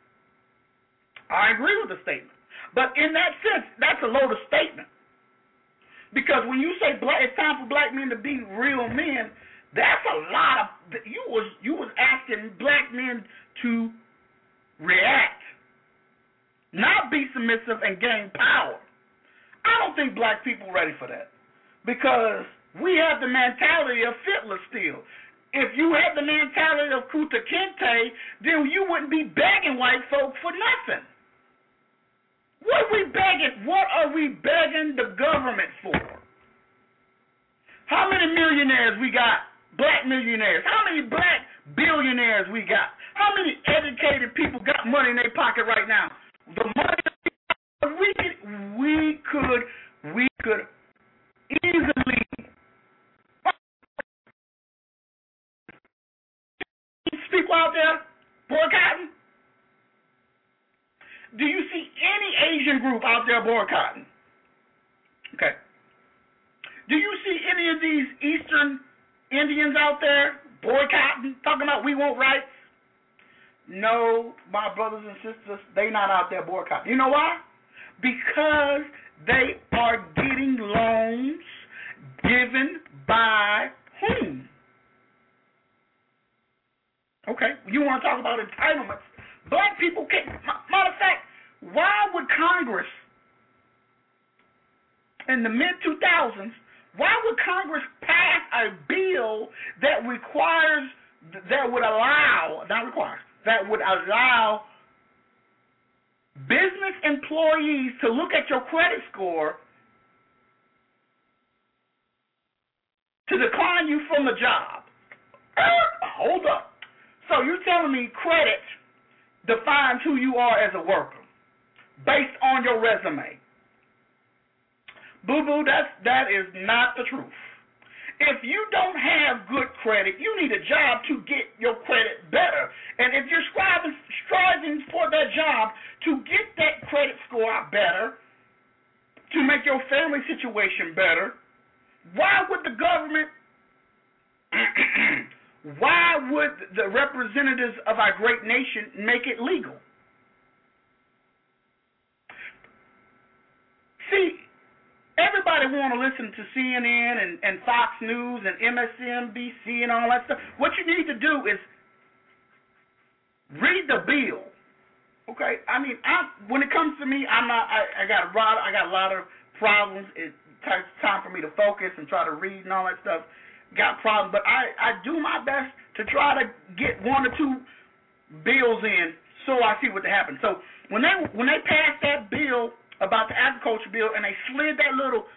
I agree with the statement. But in that sense, that's a loaded statement. Because when you say it's time for black men to be real men, that's a lot of, you was asking black men to react, not be submissive and gain power. I don't think black people are ready for that because we have the mentality of Hitler still. if you had the mentality of Kunta Kinte, then you wouldn't be begging white folk for nothing. What are we begging? What are we begging the government for? How many millionaires we got? Black millionaires. How many black billionaires we got? How many educated people got money in their pocket right now? The money we could easily people out there boycotting. Do you see any Asian group out there boycotting? Okay. Do you see any of these Eastern Indians out there boycotting, talking about we want rights? No, my brothers and sisters, they not out there boycotting. You know why? Because they are getting loans given by whom? Okay, you want to talk about entitlements. Black people can't. Matter of fact, why would Congress, in the mid-2000s, why would Congress pass a bill that requires, that would allow, not requires, that would allow business employees to look at your credit score to decline you from the job? Hold up. So you're telling me credit defines who you are as a worker based on your resume? Boo-boo, that is not the truth. If you don't have good credit, you need a job to get your credit better. And if you're striving for that job to get that credit score better, to make your family situation better, why would the government, why would the representatives of our great nation make it legal? See, everybody want to listen to CNN and Fox News and MSNBC and all that stuff. What you need to do is read the bill. Okay, I mean, when it comes to me, I got a lot of problems. It takes time for me to focus and try to read and all that stuff. Got problems, but I do my best to try to get one or two bills in so I see what happens. So when they passed that bill about the agriculture bill and they slid that little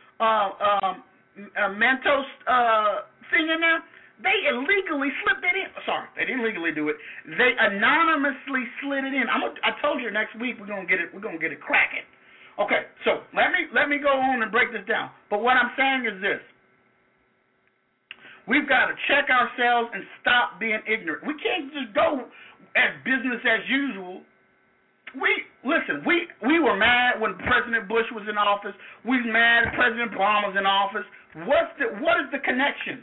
Mentos thing in there, they illegally slipped it in. Sorry, they didn't legally do it. They anonymously slid it in. I told you next week we're gonna get it cracking. Okay, so let me go on and break this down. But what I'm saying is this. We've got to check ourselves and stop being ignorant. We can't just go as business as usual. We were mad when President Bush was in office. We were mad President Obama was in office. What is the connection?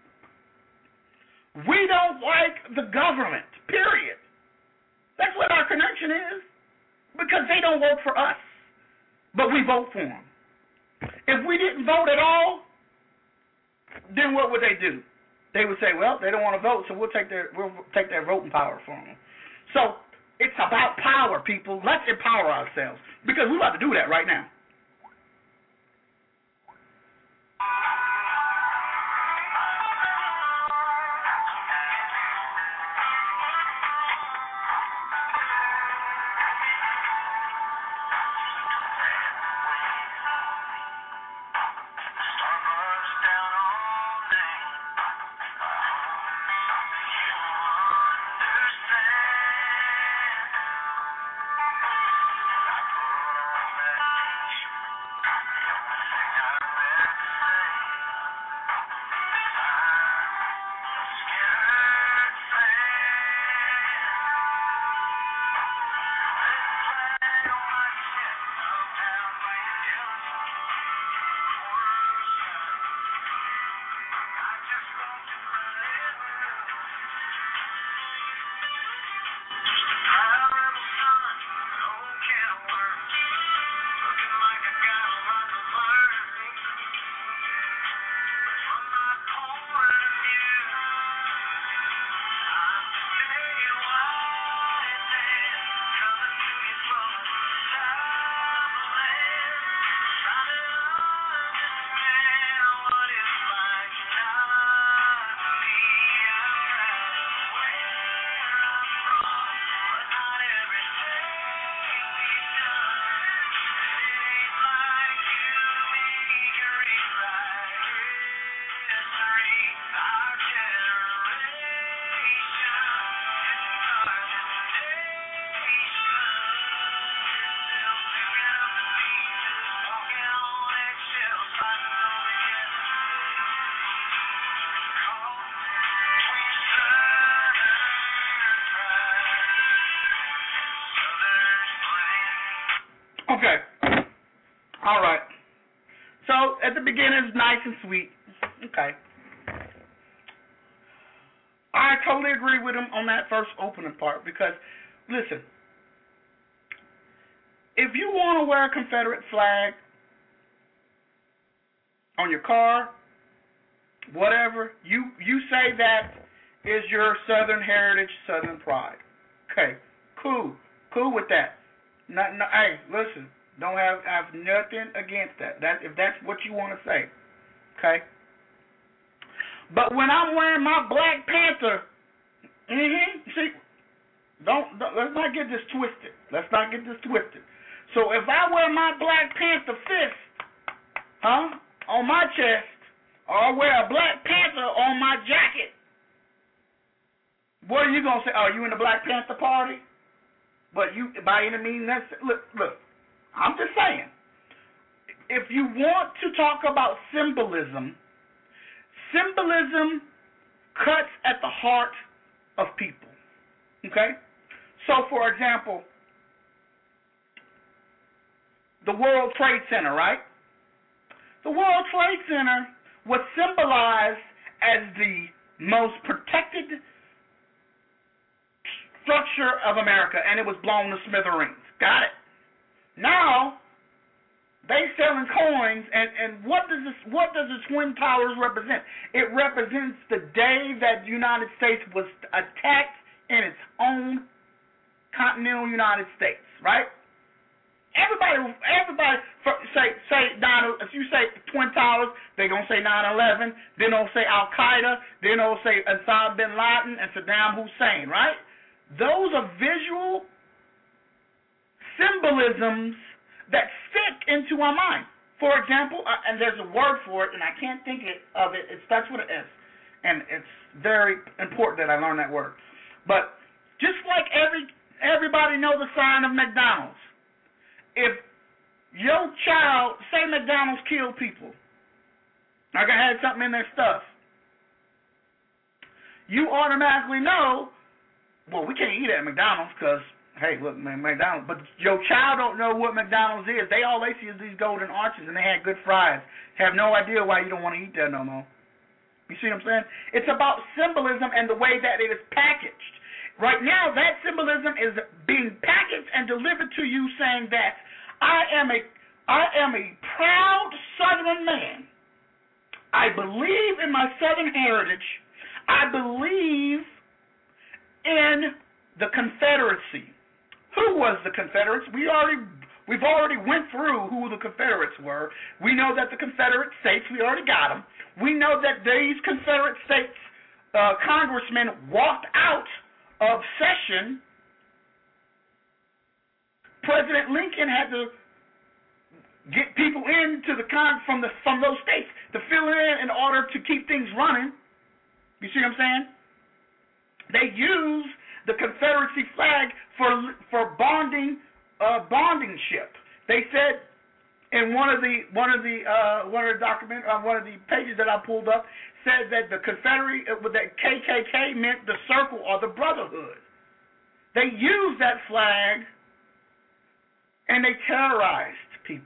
We don't like the government, period. That's what our connection is. Because they don't work for us. But we vote for them. If we didn't vote at all, then what would they do? They would say, well, they don't want to vote, so we'll take their voting power from them. So it's about power, people. Let's empower ourselves because we're about to do that right now. beginning is nice and sweet. Okay. I totally agree with him on that first opening part because, listen, if you want to wear a Confederate flag on your car, whatever, you say that is your Southern heritage, Southern pride. Okay, cool with that. Hey, listen, don't have nothing against that. If that's what you want to say, okay. But when I'm wearing my Black Panther, see, let's not get this twisted. So if I wear my Black Panther fist, on my chest, or I wear a Black Panther on my jacket, what are you gonna say? Oh, you in the Black Panther party? But you, by any means necessary. Look. I'm just saying. If you want to talk about symbolism cuts at the heart of people. Okay? So, for example, the World Trade Center, right? The World Trade Center was symbolized as the most protected structure of America, and it was blown to smithereens. Got it? Now they selling coins, and what does the Twin Towers represent? It represents the day that the United States was attacked in its own continental United States, right? Everybody say if you say Twin Towers, they're gonna say 9/11. Then they'll say Al Qaeda. Then they'll say Osama bin Laden and Saddam Hussein, right? Those are visual symbolisms that stick into our mind. For example, and there's a word for it, and I can't think of it. It starts with an S, and it's very important that I learn that word. But just like everybody knows the sign of McDonald's. If your child, say McDonald's killed people, like I had something in their stuff, you automatically know, well, we can't eat at McDonald's because, hey, look, man, McDonald's. But your child don't know what McDonald's is. All they see is these golden arches, and they had good fries. Have no idea why you don't want to eat there no more. You see what I'm saying? It's about symbolism and the way that it is packaged. Right now, that symbolism is being packaged and delivered to you saying that I am a proud Southern man. I believe in my Southern heritage. I believe in the Confederacy. Who was the Confederates? We've already went through who the Confederates were. We know that the Confederate States, we already got them. We know that these Confederate States congressmen walked out of session. President Lincoln had to get people into from those states to fill in order to keep things running. You see what I'm saying? They use the Confederacy flag for bonding ship. They said in one of the pages that I pulled up said that the that KKK meant the circle or the brotherhood. They used that flag and they terrorized people.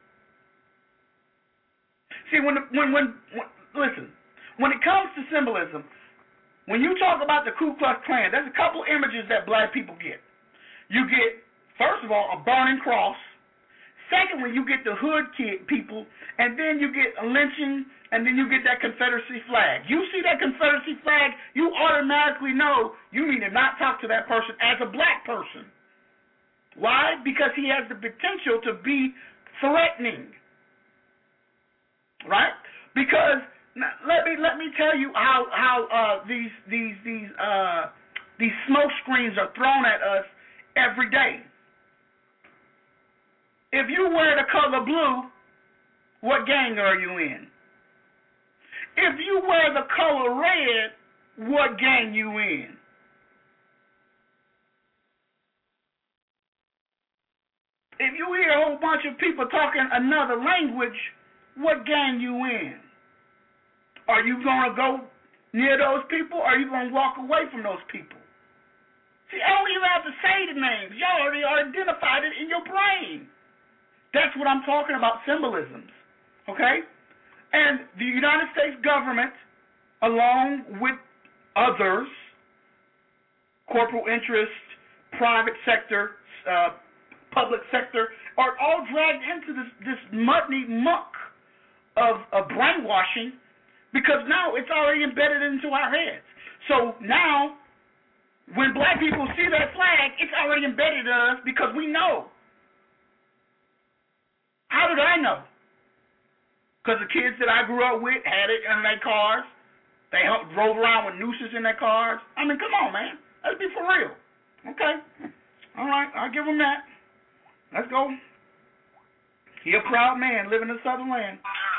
See, when listen, when it comes to symbolism, when you talk about the Ku Klux Klan, there's a couple images that black people get. You get, first of all, a burning cross. Secondly, you get the hood people, and then you get a lynching, and then you get that Confederacy flag. You see that Confederacy flag, you automatically know you need to not talk to that person as a black person. Why? Because he has the potential to be threatening. Right? Because let me tell you how these smoke screens are thrown at us every day. If you wear the color blue, what gang are you in? If you wear the color red, what gang you in? If you hear a whole bunch of people talking another language, what gang you in? Are you going to go near those people, or are you going to walk away from those people? See, I don't even have to say the names. Y'all already identified it in your brain. That's what I'm talking about, symbolisms. Okay? And the United States government, along with others, corporate interest, private sector, public sector, are all dragged into this muddy muck of brainwashing, because now it's already embedded into our heads. So now, when black people see that flag, it's already embedded in us because we know. How did I know? Because the kids that I grew up with had it in their cars. They drove around with nooses in their cars. I mean, come on, man. Let's be for real. Okay. All right, I'll give them that. Let's go. He a proud man living in the Southern land.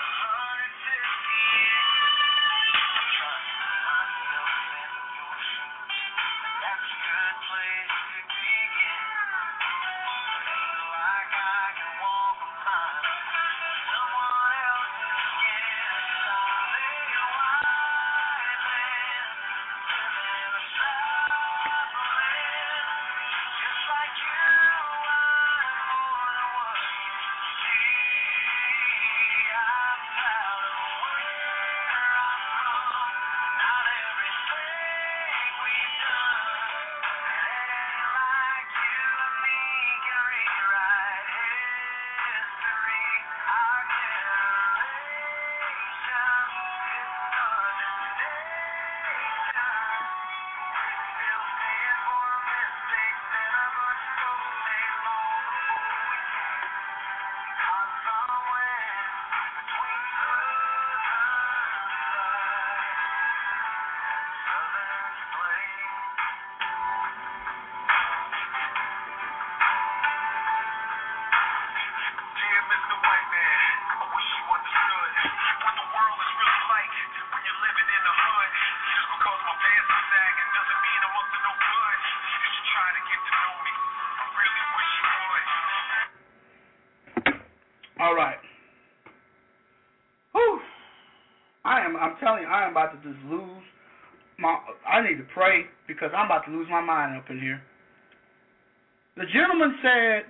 All right. Whew. I'm telling you, I am about to just lose I need to pray because I'm about to lose my mind up in here. The gentleman said,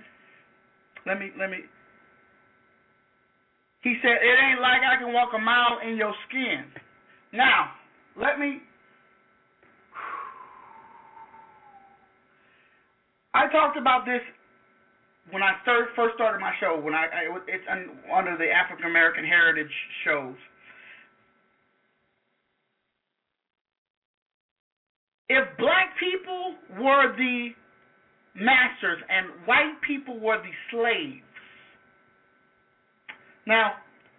he said, it ain't like I can walk a mile in your skin. Now, I talked about this when I first started my show, it's under the African American Heritage shows. If black people were the masters and white people were the slaves, now,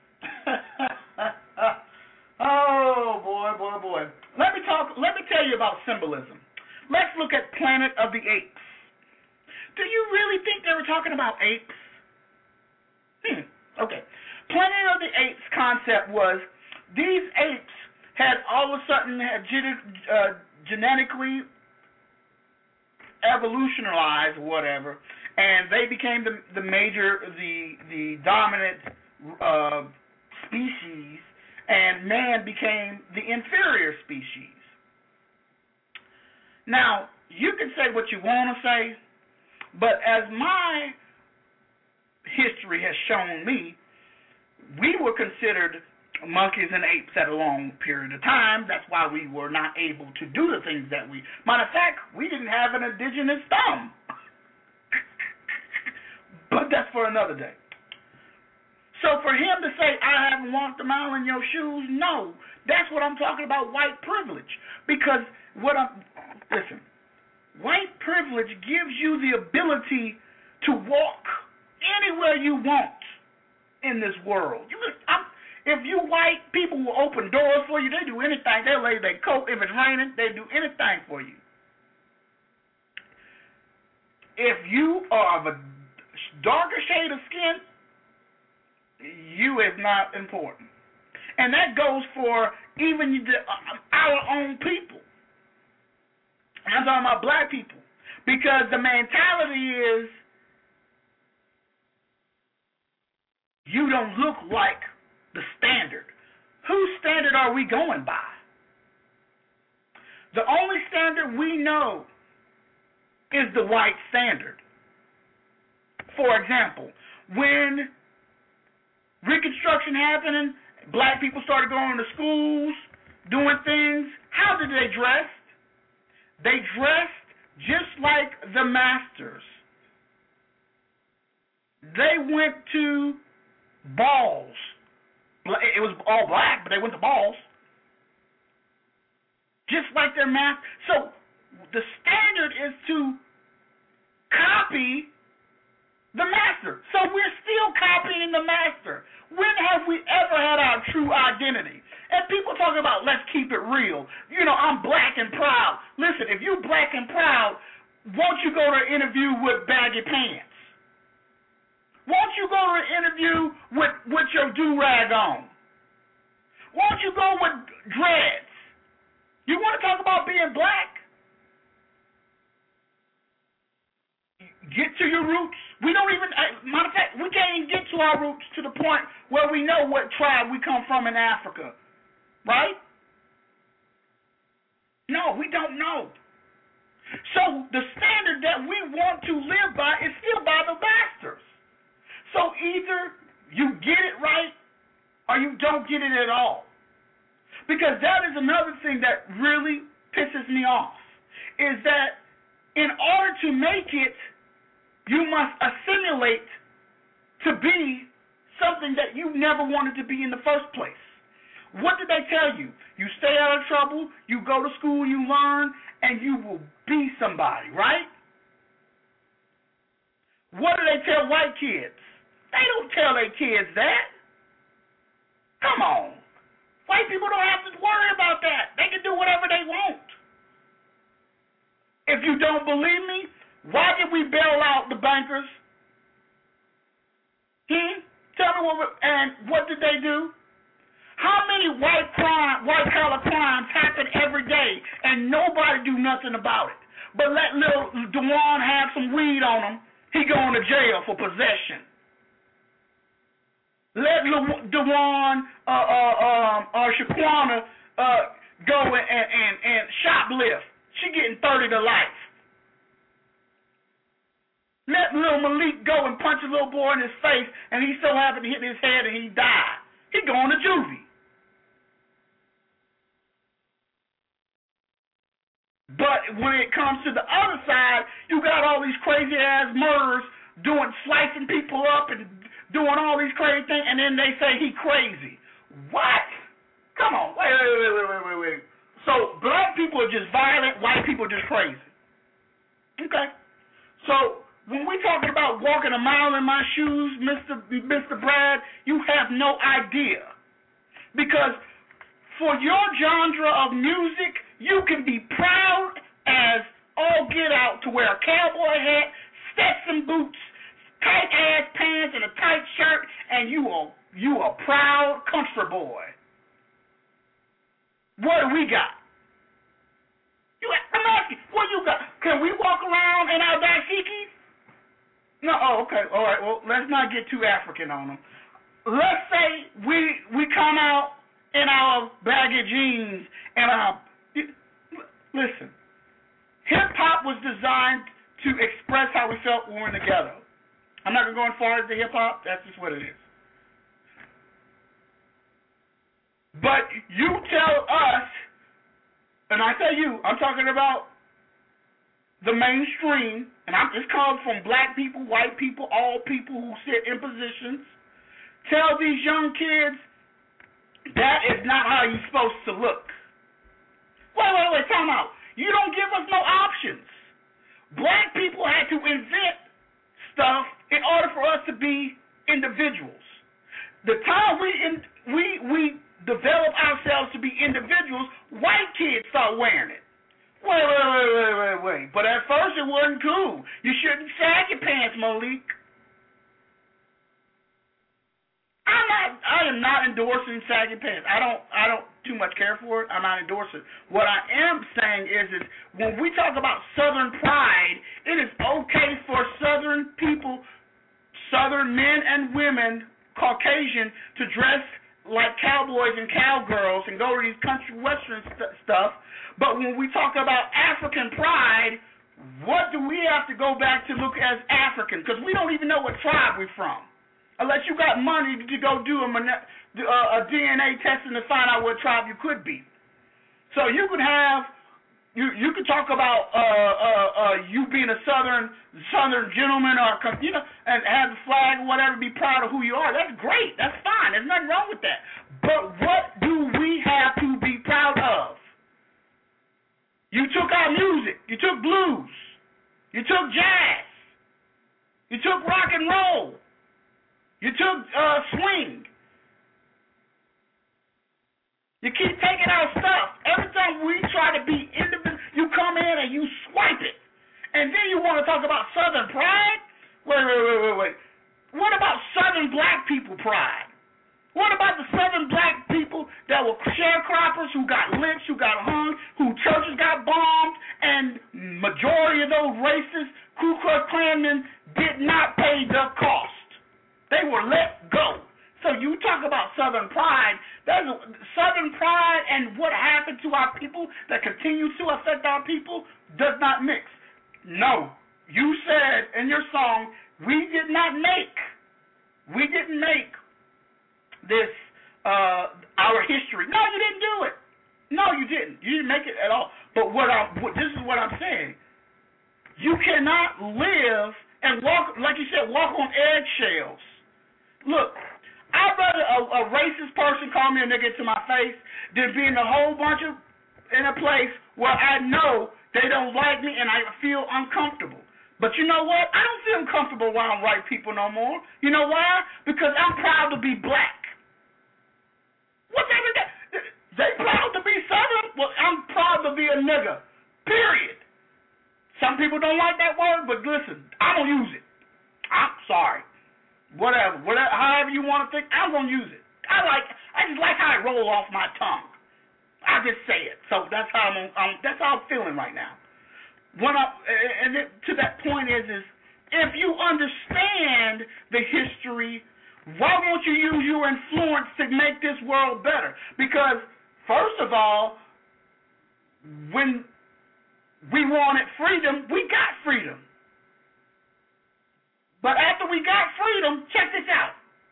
oh boy. Let me tell you about symbolism. Let's look at Planet of the Apes. Do you really think they were talking about apes? Okay. Planet of the Apes concept was these apes had all of a sudden genetically evolutionized, whatever, and they became the dominant species, and man became the inferior species. Now, you can say what you want to say, but as my history has shown me, we were considered monkeys and apes at a long period of time. That's why we were not able to do the things that we... Matter of fact, we didn't have an indigenous thumb. But that's for another day. So for him to say, I haven't walked a mile in your shoes, no. That's what I'm talking about, white privilege. Because listen, white privilege gives you the ability to walk anywhere you want in this world. If you white, people will open doors for you. They do anything. They'll lay their coat. If it's raining, they do anything for you. If you are of a darker shade of skin, you is not important. And that goes for even our own people. I'm talking about black people. Because the mentality is, you don't look like the standard. Whose standard are we going by? The only standard we know is the white standard. For example, when Reconstruction happened, black people started going to schools, doing things, how did they dress? They dressed just like the masters. They went to balls. It was all black, but they went to balls. Just like their master. So the standard is to copy the master. So we're still copying the master. When have we ever had our true identity? And people talk about, let's keep it real. You know, I'm black and proud. Listen, if you black and proud, won't you go to an interview with baggy pants? Won't you go to an interview with your do-rag on? Won't you go with dreads? You want to talk about being black? Get to your roots. We don't even, matter of fact, we can't even get to our roots to the point where we know what tribe we come from in Africa. Right? No, we don't know. So the standard that we want to live by is still by the masters. So either you get it right or you don't get it at all. Because that is another thing that really pisses me off, is that in order to make it, you must assimilate to be something that you never wanted to be in the first place. What did they tell you? You stay out of trouble, you go to school, you learn, and you will be somebody, right? What do they tell white kids? They don't tell their kids that. Come on. White people don't have to worry about that. They can do whatever they want. If you don't believe me, why did we bail out the bankers? Tell me what did they do? How many white-collar crimes happen every day and nobody do nothing about it? But let little Dewan have some weed on him, he going to jail for possession. Let Dewan or Shaquana go and shoplift. She getting 30 to life. Let little Malik go and punch a little boy in his face, and he so happened to hit his head and he died. He going to juvie. But when it comes to the other side, you got all these crazy ass murders slicing people up and doing all these crazy things, and then they say he crazy. What? Come on, wait. So black people are just violent, white people are just crazy. Okay. So when we talking about walking a mile in my shoes, Mr. Brad, you have no idea. Because for your genre of music, you can be proud as all get out to wear a cowboy hat, Stetson boots, tight ass pants, and a tight shirt, and you a proud country boy. What do we got? I'm asking, what you got? Can we walk around in our dashikis? No, okay, all right, well, let's not get too African on them. Let's say we come out in our baggy jeans and our... Listen, hip-hop was designed to express how we felt when we were in the ghetto. I'm not going to go as far as the hip-hop, that's just what it is. But you tell us, and I tell you, I'm talking about the mainstream, and I'm just calling from black people, white people, all people who sit in positions, tell these young kids that is not how you're supposed to look. Wait, time out. You don't give us no options. Black people had to invent stuff in order for us to be individuals. The time we develop ourselves to be individuals, white kids start wearing it. Wait. But at first it wasn't cool. You shouldn't sag your pants, Malik. I am not endorsing sagging pants. I don't too much care for it. I'm not endorsing. What I am saying is when we talk about Southern pride, it is okay for Southern people, Southern men and women, Caucasian, to dress like cowboys and cowgirls and go to these country western stuff. But when we talk about African pride, what do we have to go back to look as African? Because we don't even know what tribe we're from. Unless you got money to go do a DNA testing to find out what tribe you could be. So you could have, you could talk about you being a southern gentleman, or and have the flag or whatever, be proud of who you are. That's great. That's fine. There's nothing wrong with that. But what do we have to be proud of? You took our music. You took blues. You took jazz. You took rock and roll. You took swing. You keep taking our stuff. Every time we try to be independent, you come in and you swipe it. And then you want to talk about Southern pride? Wait. What about Southern black people pride? What about the Southern black people that were sharecroppers, who got lynched, who got hung, who churches got bombed, and majority of those racist Ku Klux Klanmen did not pay the cost? They were let go. So you talk about Southern pride. Southern pride and what happened to our people that continues to affect our people does not mix. No. You said in your song, we didn't make this our history. No, you didn't do it. No, you didn't. You didn't make it at all. But this is what I'm saying. You cannot live and walk, like you said, walk on eggshells. Look, I'd rather a racist person call me a nigga to my face than be in a whole bunch of in a place where I know they don't like me and I feel uncomfortable. But you know what? I don't feel comfortable around white people no more. You know why? Because I'm proud to be black. Whatever that, they proud to be Southern? Well, I'm proud to be a nigga. Period. Some people don't like that word, but listen, I don't use it. I'm sorry. Whatever, however you want to think, I'm gonna use it. I just like how it rolls off my tongue. I just say it. So that's how that's how I'm feeling right now. To that point is if you understand the history, why won't you use your influence to make this world better? Because first of all, when we wanted freedom, we got freedom. But after we got freedom, check this out.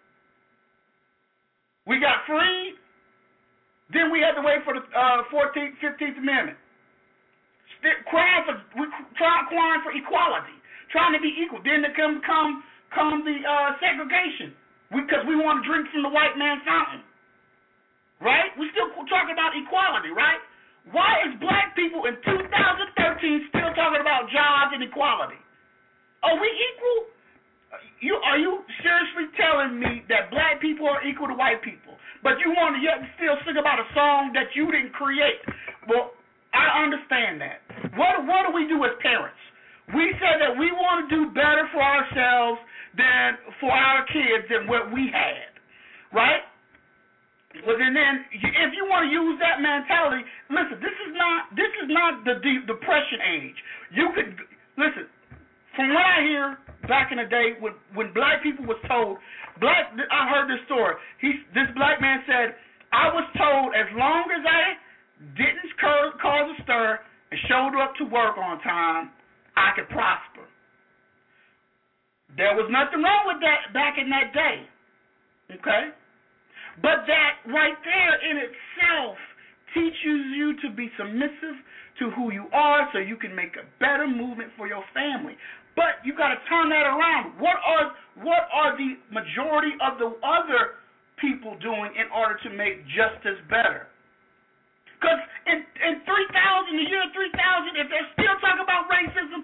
We got free, then we had to wait for the 14th, 15th Amendment. Crying for equality, trying to be equal. Then there come the segregation, because we want to drink from the white man's fountain. Right? We still talking about equality, right? Why is black people in 2013 still talking about jobs and equality? Are we equal? Are you seriously telling me that black people are equal to white people, but you want to yet still sing about a song that you didn't create? Well, I understand that. What do we do as parents? We say that we want to do better for ourselves than for our kids than what we had, right? Well, then if you want to use that mentality, listen. This is not the Depression age. You could listen. From what I hear back in the day, when black people was told, I heard this story. This black man said, I was told as long as I didn't cause a stir and showed up to work on time, I could prosper. There was nothing wrong with that back in that day. Okay? But that right there in itself teaches you to be submissive to who you are so you can make a better movement for your family. But you got to turn that around. What are the majority of the other people doing in order to make justice better? Because in 3000, the year 3000, if they're still talking about racism,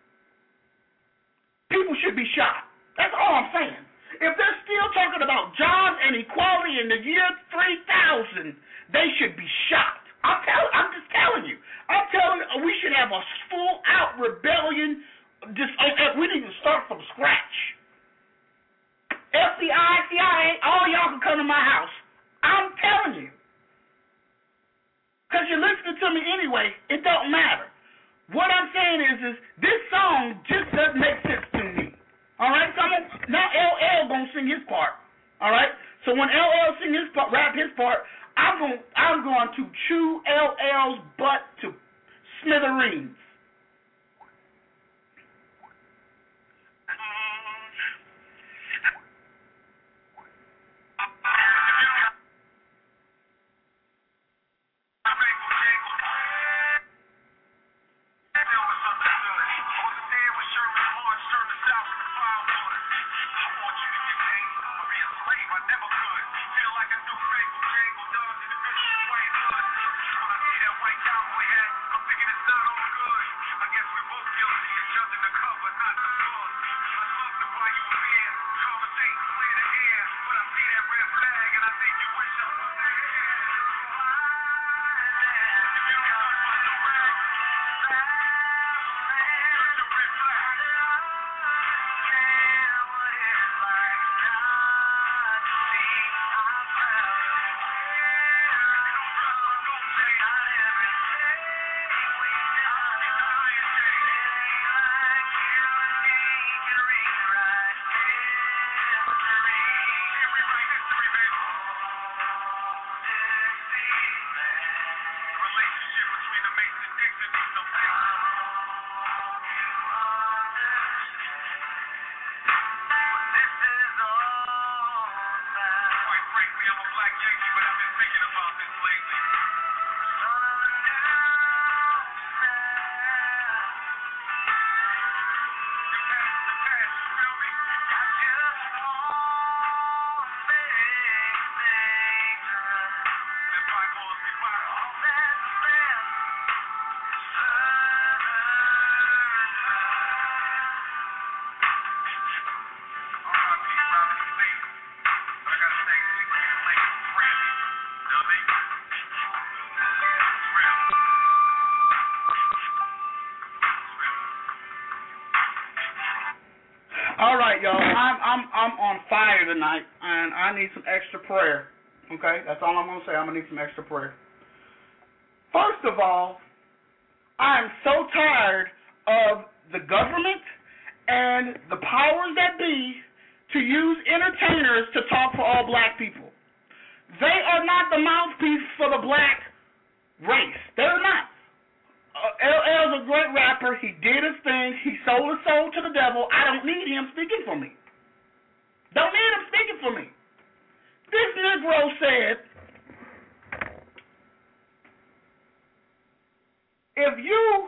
people should be shot. That's all I'm saying. If they're still talking about jobs and equality in the year 3000, they should be shot. I'm just telling you. I'm telling you, we should have a full-out rebellion. We need to start from scratch. FBI, CIA, all y'all can come to my house. I'm telling you. Because you're listening to me anyway, it don't matter. What I'm saying is this song just doesn't make sense to me. All right? So now LL going to sing his part. All right? So when LL sing his part, rap his part, I'm going to chew LL's butt to smithereens. All right, y'all. I'm on fire tonight, and I need some extra prayer. Okay, that's all I'm gonna say. I'm gonna need some extra prayer. First of all, I am so tired of the government and the powers that be to use entertainers to talk for all black people. They are not the mouthpiece for the black race. They're not. LL's a great rapper. He did his thing. He sold his soul to the devil. I don't need him speaking for me. Don't need him speaking for me. This Negro said, if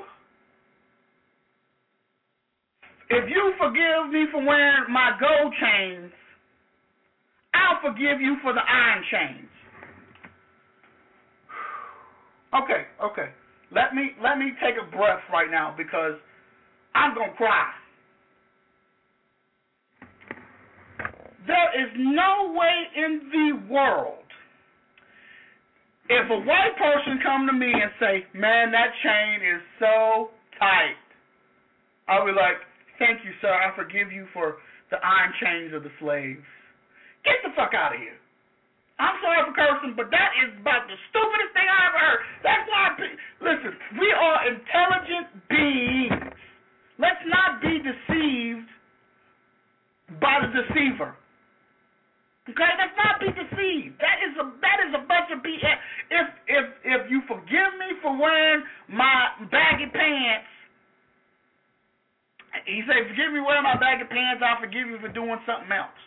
you forgive me for wearing my gold chains, I'll forgive you for the iron chains. Okay. Let me take a breath right now because I'm gonna cry. There is no way in the world, if a white person come to me and say, man, that chain is so tight, I'll be like, thank you, sir. I forgive you for the iron chains of the slaves. Get the fuck out of here. I'm sorry for cursing, but that is about the stupidest thing I ever heard. That's why listen, we are intelligent beings. Let's not be deceived by the deceiver. Okay? Let's not be deceived. That is a bunch of BS. If you forgive me for wearing my baggy pants, he said, forgive me wearing my baggy pants, I'll forgive you for doing something else.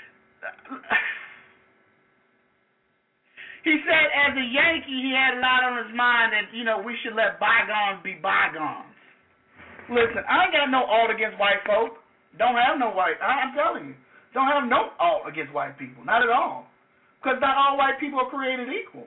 He said as a Yankee, he had a lot on his mind that, we should let bygones be bygones. Listen, I ain't got no alt against white folk. Don't have no white. I'm telling you. Don't have no alt against white people. Not at all. Because not all white people are created equal.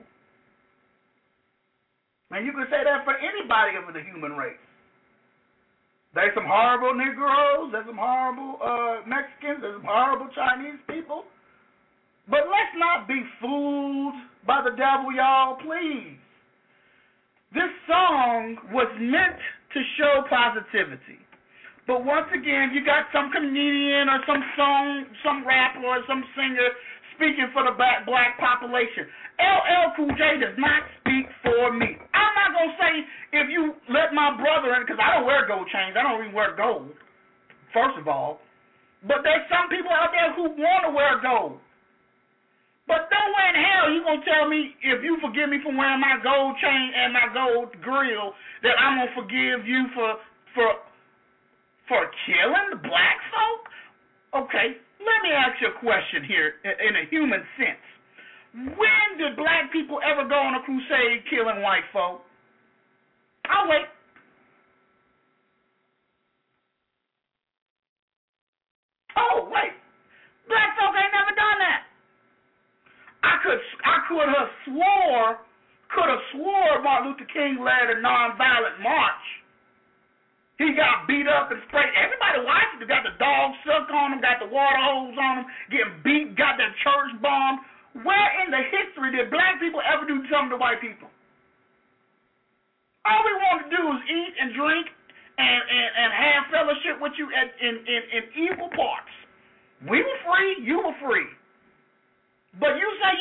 And you can say that for anybody of the human race. There's some horrible Negroes. There's some horrible Mexicans. There's some horrible Chinese people. But let's not be fooled by the devil, y'all, please. This song was meant to show positivity. But once again, you got some comedian or some rapper or some singer speaking for the black population. LL Cool J does not speak for me. I'm not going to say if you let my brother in, because I don't wear gold chains. I don't even wear gold, first of all. But there's some people out there who want to wear gold. But nowhere in hell you going to tell me, if you forgive me for wearing my gold chain and my gold grill, that I'm going to forgive you for killing the black folk? Okay, let me ask you a question here in a human sense. When did black people ever go on a crusade killing white folk? I'll wait. Oh, wait. Black folk ain't never done that. I could have swore Martin Luther King led a nonviolent march. He got beat up and sprayed. Everybody watched it. Got the dog suck on him, got the water hose on him, getting beat, got their church bombed. Where in the history did black people ever do something to white people? All we want to do is eat and drink and have fellowship with you in equal parts. We were free, you were free. But you say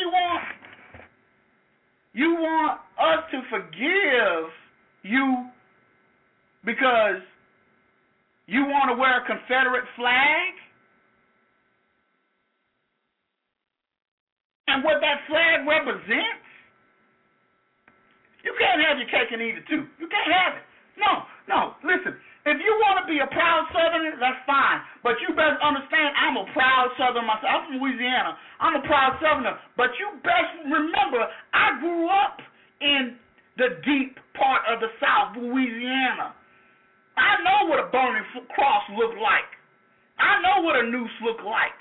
you want us to forgive you because you want to wear a Confederate flag? And what that flag represents? You can't have your cake and eat it too. You can't have it. No, listen. If you want to be a proud Southerner, that's fine. But you best understand I'm a proud Southerner myself. I'm from Louisiana. I'm a proud Southerner. But you best remember I grew up in the deep part of the South, Louisiana. I know what a burning cross looked like. I know what a noose looked like.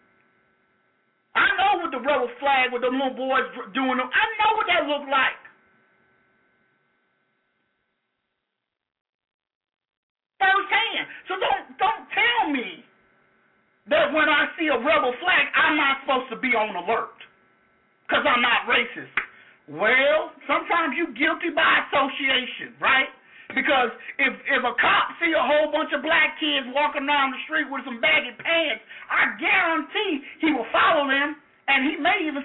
I know what the rebel flag with the little boys doing. I know what that looked like. Firsthand. So don't tell me that when I see a rebel flag, I'm not supposed to be on alert because I'm not racist. Well, sometimes you're guilty by association, right? Because if a cop see a whole bunch of black kids walking around the street with some baggy pants, I guarantee he will follow them, and he may even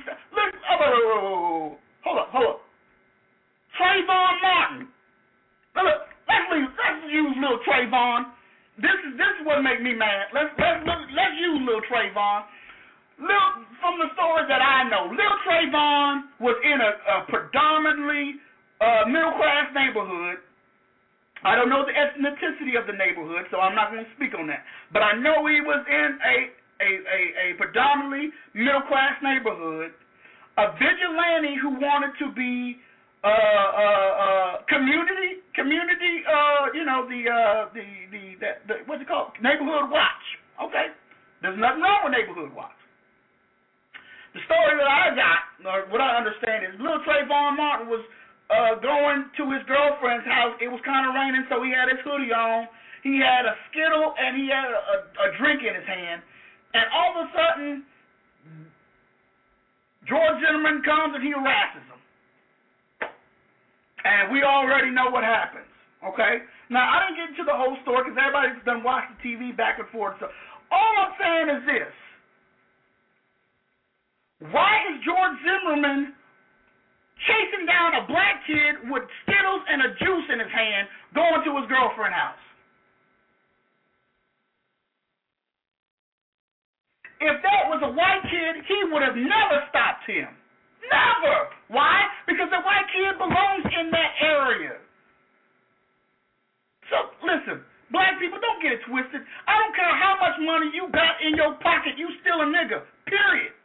hold up. Trayvon Martin. Let's use little Trayvon. This is what make me mad. Let's use little Trayvon. From the stories that I know, little Trayvon was in a predominantly middle class neighborhood. I don't know the ethnicity of the neighborhood, so I'm not going to speak on that. But I know he was in a predominantly middle class neighborhood. A vigilante who wanted to be community, the what's it called? Neighborhood watch. Okay, there's nothing wrong with neighborhood watch. The story that I got, or what I understand, is little Trayvon Martin was going to his girlfriend's house. It was kind of raining, so he had his hoodie on. He had a Skittle and he had a drink in his hand. And all of a sudden, George Zimmerman comes and he harasses him. And we already know what happens, okay? Now, I didn't get into the whole story because everybody's done watched the TV back and forth. So all I'm saying is this. Why is George Zimmerman chasing down a black kid with Skittles and a juice in his hand going to his girlfriend's house? If that was a white kid, he would have never stopped him. Never. Why? Because the white kid belongs in that area. So, listen, black people, don't get it twisted. I don't care how much money you got in your pocket, you still a nigga. Period.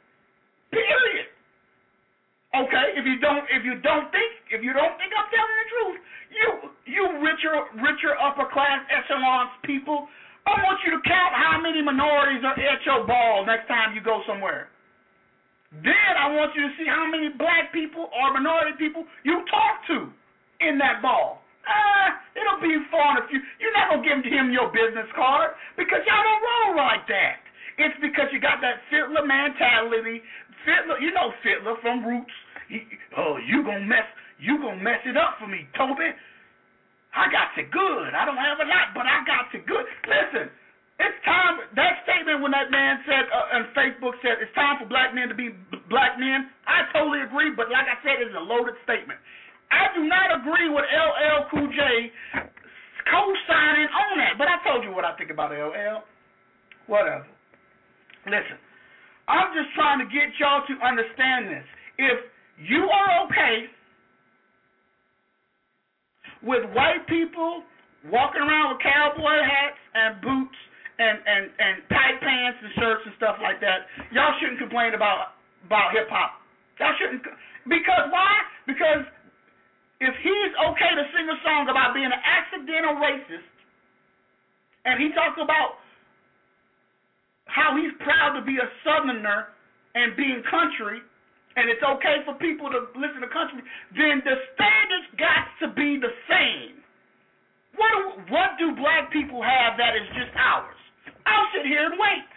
Okay, if you don't think I'm telling the truth, you richer upper class echelons people, I want you to count how many minorities are at your ball next time you go somewhere. Then I want you to see how many black people or minority people you talk to in that ball. It'll be fun if you're not gonna give him your business card because y'all don't roll like that. It's because you got that Fiddler mentality. Fiddler, you know Fiddler from Roots. You gonna mess it up for me, Toby. I got you good. I don't have a lot, but I got you good. Listen, it's time. That statement when that man said on Facebook said it's time for black men to be black men. I totally agree, but like I said, it's a loaded statement. I do not agree with LL Cool J co-signing on that, but I told you what I think about LL. Whatever. Listen, I'm just trying to get y'all to understand this. If you are okay with white people walking around with cowboy hats and boots and tight pants and shirts and stuff like that, y'all shouldn't complain about hip-hop. Y'all shouldn't. Because why? Because if he's okay to sing a song about being an accidental racist, and he talks about how he's proud to be a Southerner and being country, and it's okay for people to listen to country, then the standards got to be the same. What do black people have that is just ours? I'll sit here and wait.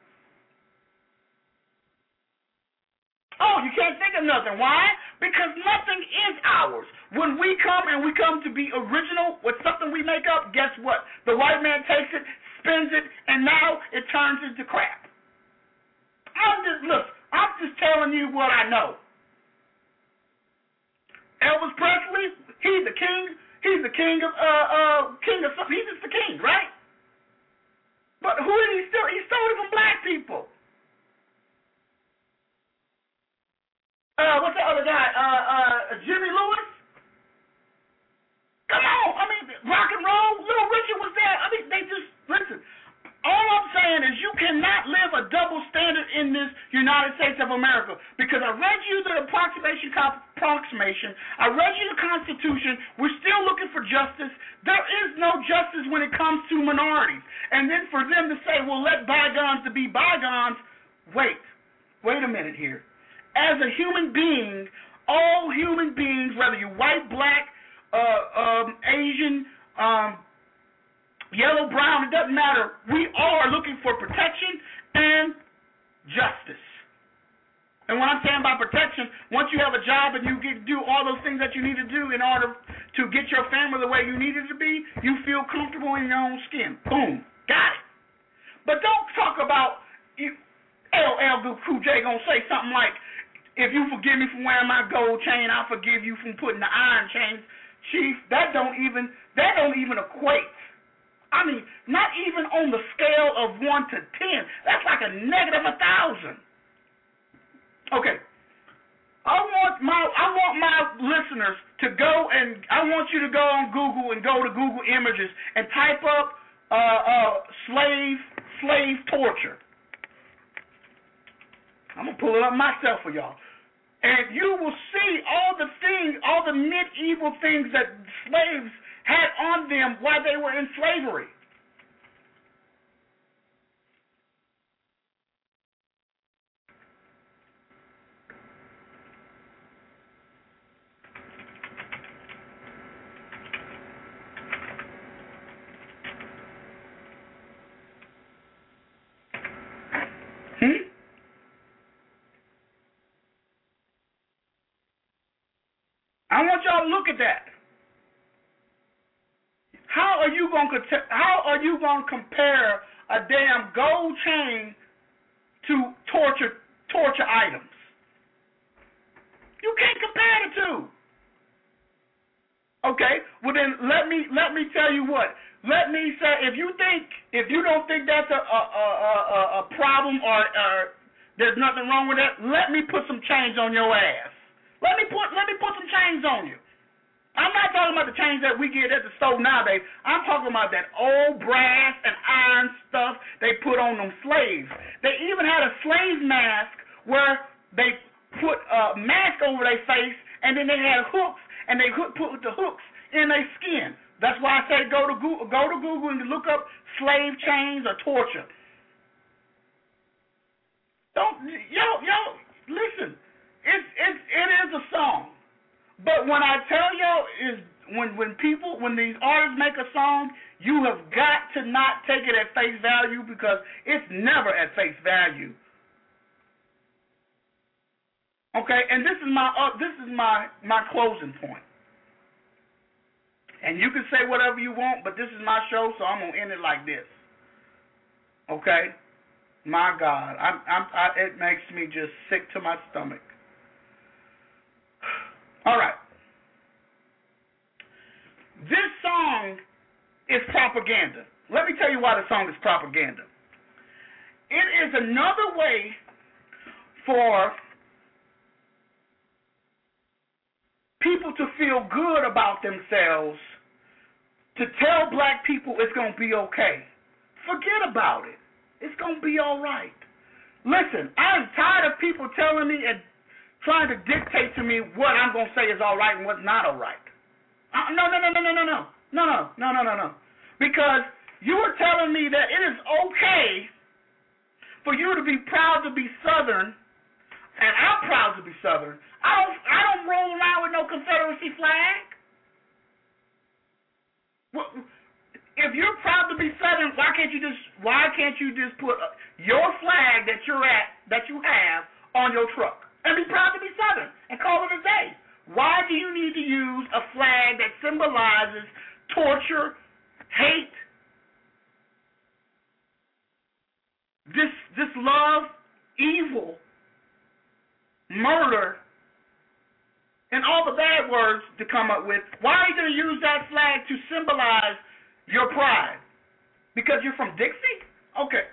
Oh, you can't think of nothing. Why? Because nothing is ours. When we come to be original with something we make up, guess what? The white man takes it, spins it, and now it turns into crap. I'm just telling you what I know. Elvis Presley, he's the king. He's the king of something. He's just the king, right? But who did he steal? He stole it from black people. What's the other guy? Jimmy Lewis? Come on. I mean, rock and roll. Little Richard was there. I mean, they just, listen. All I'm saying is you cannot live a double standard in this United States of America because I read you the approximation. I read you the Constitution. We're still looking for justice. There is no justice when it comes to minorities. And then for them to say, well, let bygones to be bygones, wait a minute here. As a human being, all human beings, whether you're white, black, Asian, yellow, brown, it doesn't matter. We are looking for protection and justice. And when I'm saying about protection, once you have a job and you get to do all those things that you need to do in order to get your family the way you need it to be, you feel comfortable in your own skin. Boom. Got it. But don't talk about LL Cool J gonna say something like, if you forgive me for wearing my gold chain, I'll forgive you from putting the iron chains. Chief, that don't even equate. I mean, not even on the scale of 1 to 10. That's like a negative 1,000. Okay. I want my listeners to go, and I want you to go on Google and go to Google Images and type up slave torture. I'm gonna pull it up myself for y'all, and you will see all the medieval things that slaves had on them while they were in slavery. I want y'all to look at that. How are you going to compare a damn gold chain to torture items? You can't compare the two. Okay? Well then let me tell you what. Let me say, if you don't think that's a problem or there's nothing wrong with that, let me put some chains on your ass. Let me put some chains on you. I'm not talking about the chains that we get at the store nowadays. I'm talking about that old brass and iron stuff they put on them slaves. They even had a slave mask where they put a mask over their face, and then they had hooks, and they put the hooks in their skin. That's why I say go to Google and look up slave chains or torture. Listen. It is a song, but when I tell y'all is when these artists make a song, you have got to not take it at face value, because it's never at face value. Okay, and this is my closing point. And you can say whatever you want, but this is my show, so I'm gonna end it like this. Okay, my God, it makes me just sick to my stomach. All right. This song is propaganda. Let me tell you why the song is propaganda. It is another way for people to feel good about themselves, to tell black people it's going to be okay. Forget about it. It's going to be all right. Listen, I'm tired of people telling me and trying to dictate to me what I'm going to say is all right and what's not all right. No. Because you are telling me that it is okay for you to be proud to be Southern, and I'm proud to be Southern. I don't roll around with no Confederacy flag. Well, if you're proud to be Southern, why can't you just put your flag that you have on your truck? And be proud to be Southern and call it a day. Why do you need to use a flag that symbolizes torture, hate, this love, evil, murder, and all the bad words to come up with? Why are you going to use that flag to symbolize your pride? Because you're from Dixie? Okay.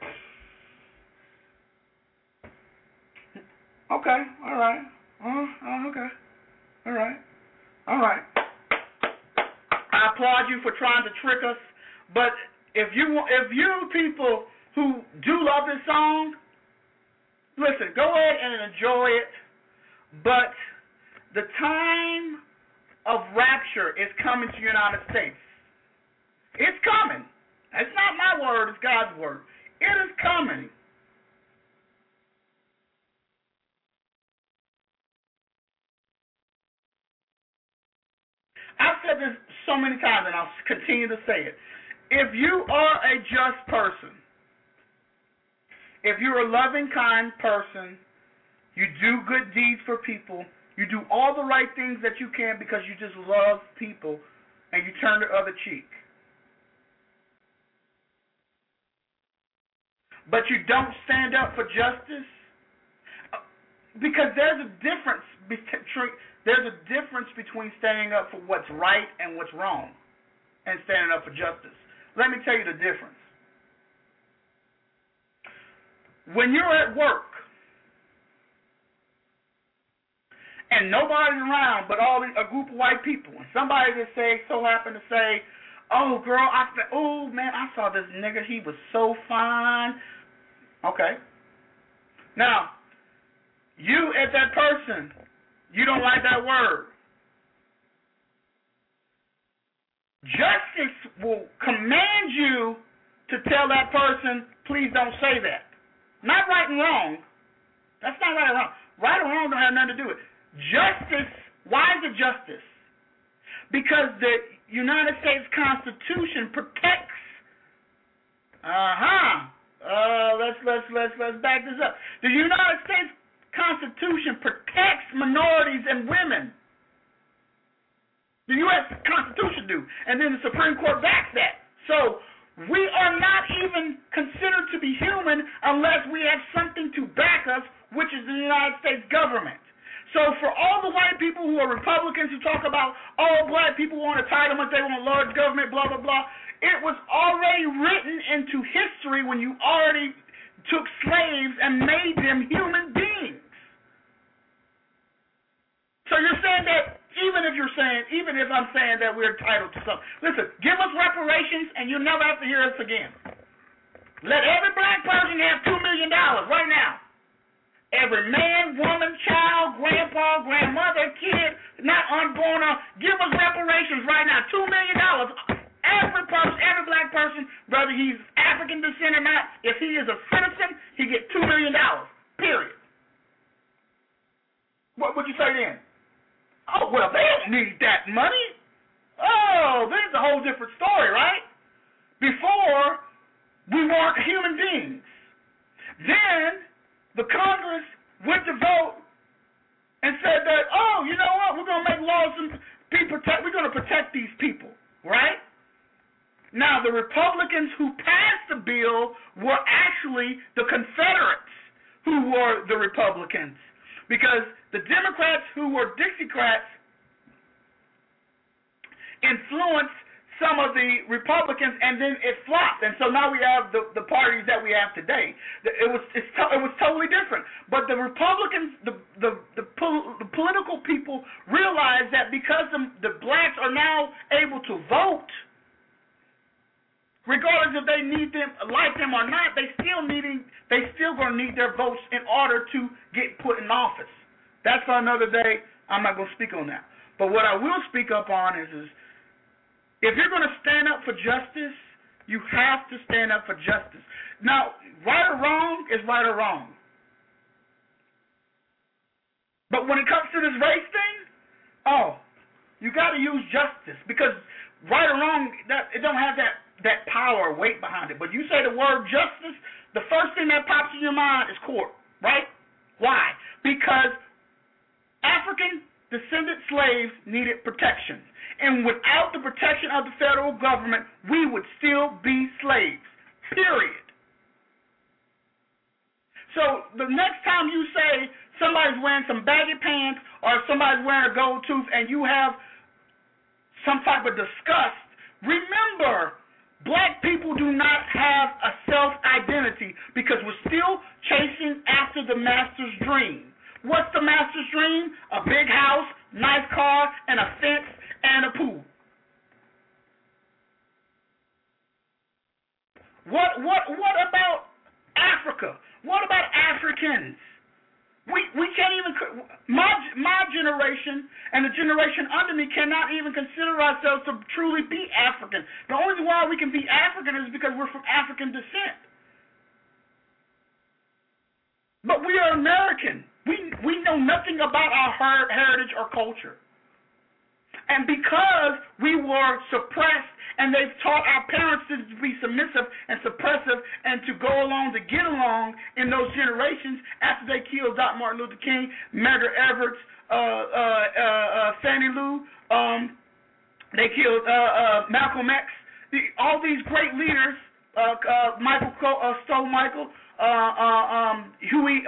Okay, all right. Okay, all right. I applaud you for trying to trick us, but if you people who do love this song, listen, go ahead and enjoy it, but the time of rapture is coming to the United States. It's coming. It's not my word, it's God's word. It is coming. I've said this so many times, and I'll continue to say it. If you are a just person, if you're a loving, kind person, you do good deeds for people, You do all the right things that you can because you just love people and you turn the other cheek. But you don't stand up for justice because there's a difference between standing up for what's right and what's wrong and standing up for justice. Let me tell you the difference. When you're at work and nobody's around but a group of white people, and somebody just so happen to say, "Oh, girl, oh man, I saw this nigga. He was so fine." Okay. Now, you as that person, you don't like that word. Justice will command you to tell that person, "Please don't say that." Not right and wrong. That's not right or wrong. Right or wrong don't have nothing to do with it. Justice, why is it justice? Because the United States Constitution protects. Let's back this up. The United States Constitution protects minorities and women. The U.S. Constitution do, and then the Supreme Court backs that. So we are not even considered to be human unless we have something to back us, which is the United States government. So for all the white people who are Republicans who talk about all black people want entitlement, they want large government, blah, blah, blah, it was already written into history when you already took slaves and made them human beings. So you're saying that even if I'm saying that we're entitled to something, listen, give us reparations and you'll never have to hear us again. Let every black person have $2 million right now. Every man, woman, child, grandpa, grandmother, kid, not unborn, give us reparations right now. $2 million. Every person, every black person, whether he's African descent or not, if he is a citizen, he gets $2 million. Period. What would you say then? Oh, well, they don't need that money. Oh, this is a whole different story, right? Before, we weren't human beings. Then, the Congress went to vote and said that, oh, you know what, we're going to make laws and we're going to protect these people, right? Now, the Republicans who passed the bill were actually the Confederates who were the Republicans, because the Democrats who were Dixiecrats influenced some of the Republicans, and then it flopped, and so now we have the parties that we have today. It was totally different. But the Republicans, the political people realized that because the blacks are now able to vote, regardless if they like them or not, they still going to need their votes in order to get put in office. That's for another day. I'm not going to speak on that. But what I will speak up on is if you're going to stand up for justice, you have to stand up for justice. Now, right or wrong is right or wrong. But when it comes to this race thing, you got to use justice, because right or wrong, it don't have that power or weight behind it. But you say the word justice, the first thing that pops in your mind is court, right? Why? Because African descendant slaves needed protection. And without the protection of the federal government, we would still be slaves, period. So the next time you say somebody's wearing some baggy pants or somebody's wearing a gold tooth and you have some type of disgust, remember, black people do not have a self-identity because we're still chasing after the master's dream. What's the master's dream? A big house, nice car, and a fence, and a pool. What about Africa? What about Africans? We can't even. My generation and the generation under me cannot even consider ourselves to truly be African. The only reason why we can be African is because we're from African descent. But we are American. We know nothing about our heritage or culture. And because we were suppressed And they've taught our parents to be submissive and suppressive and to go along to get along in those generations after they killed Dr. Martin Luther King, Medgar Evers, Fannie Lou, they killed Malcolm X. All these great leaders, Michael Huey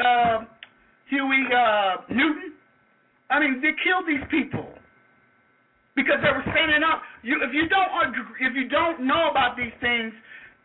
Newton. I mean, they killed these people because they were standing up. If you don't know about these things,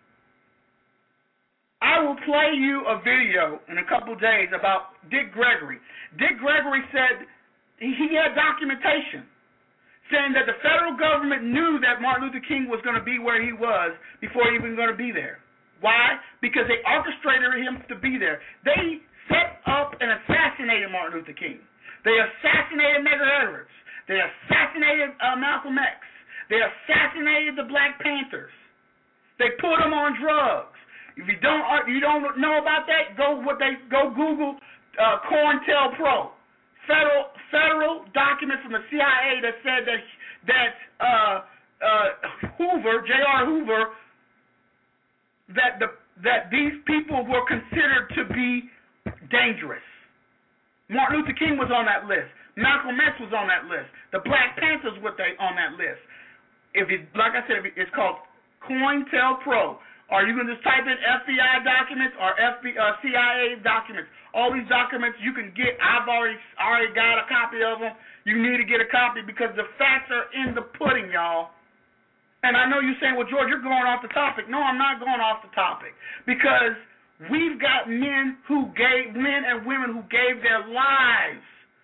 I will play you a video in a couple of days about Dick Gregory. Dick Gregory said he had documentation saying that the federal government knew that Martin Luther King was going to be where he was before he was going to be there. Why? Because they orchestrated him to be there. They set up and assassinated Martin Luther King. They assassinated Medgar Evers. They assassinated Malcolm X. They assassinated the Black Panthers. They put them on drugs. If you don't know about that, go Google COINTELPRO. Federal document from the CIA that said that Hoover, J.R. Hoover, that these people were considered to be dangerous. Martin Luther King was on that list. Malcolm X was on that list. The Black Panthers were on that list. Like I said, it's called COINTELPRO. Or you can just type in FBI documents or CIA documents. All these documents you can get. I've already got a copy of them. You need to get a copy because the facts are in the pudding, y'all. And I know you're saying, well, George, you're going off the topic. No, I'm not going off the topic because we've got men and women who gave their lives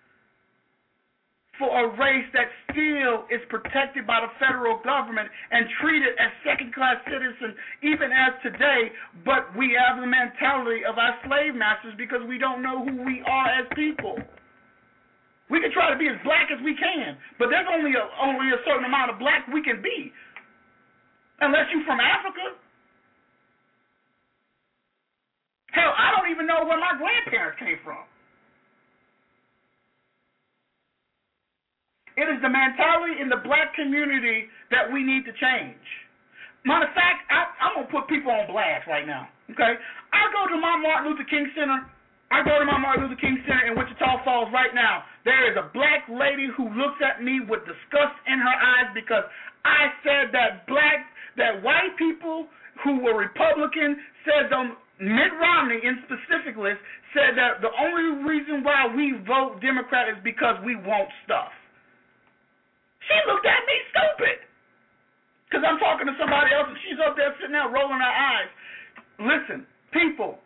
for a race that still is protected by the federal government and treated as second-class citizens, even as today, but we have the mentality of our slave masters because we don't know who we are as people. We can try to be as black as we can, but there's only a certain amount of black we can be. Unless you're from Africa. Hell, I don't even know where my grandparents came from. It is the mentality in the black community that we need to change. Matter of fact, I'm going to put people on blast right now, okay? I go to my Martin Luther King Center. In Wichita Falls right now. There is a black lady who looks at me with disgust in her eyes because I said that white people who were Republican said Mitt Romney in specifically said that the only reason why we vote Democrat is because we want stuff. She looked at me stupid because I'm talking to somebody else and she's up there sitting there rolling her eyes. Listen, people,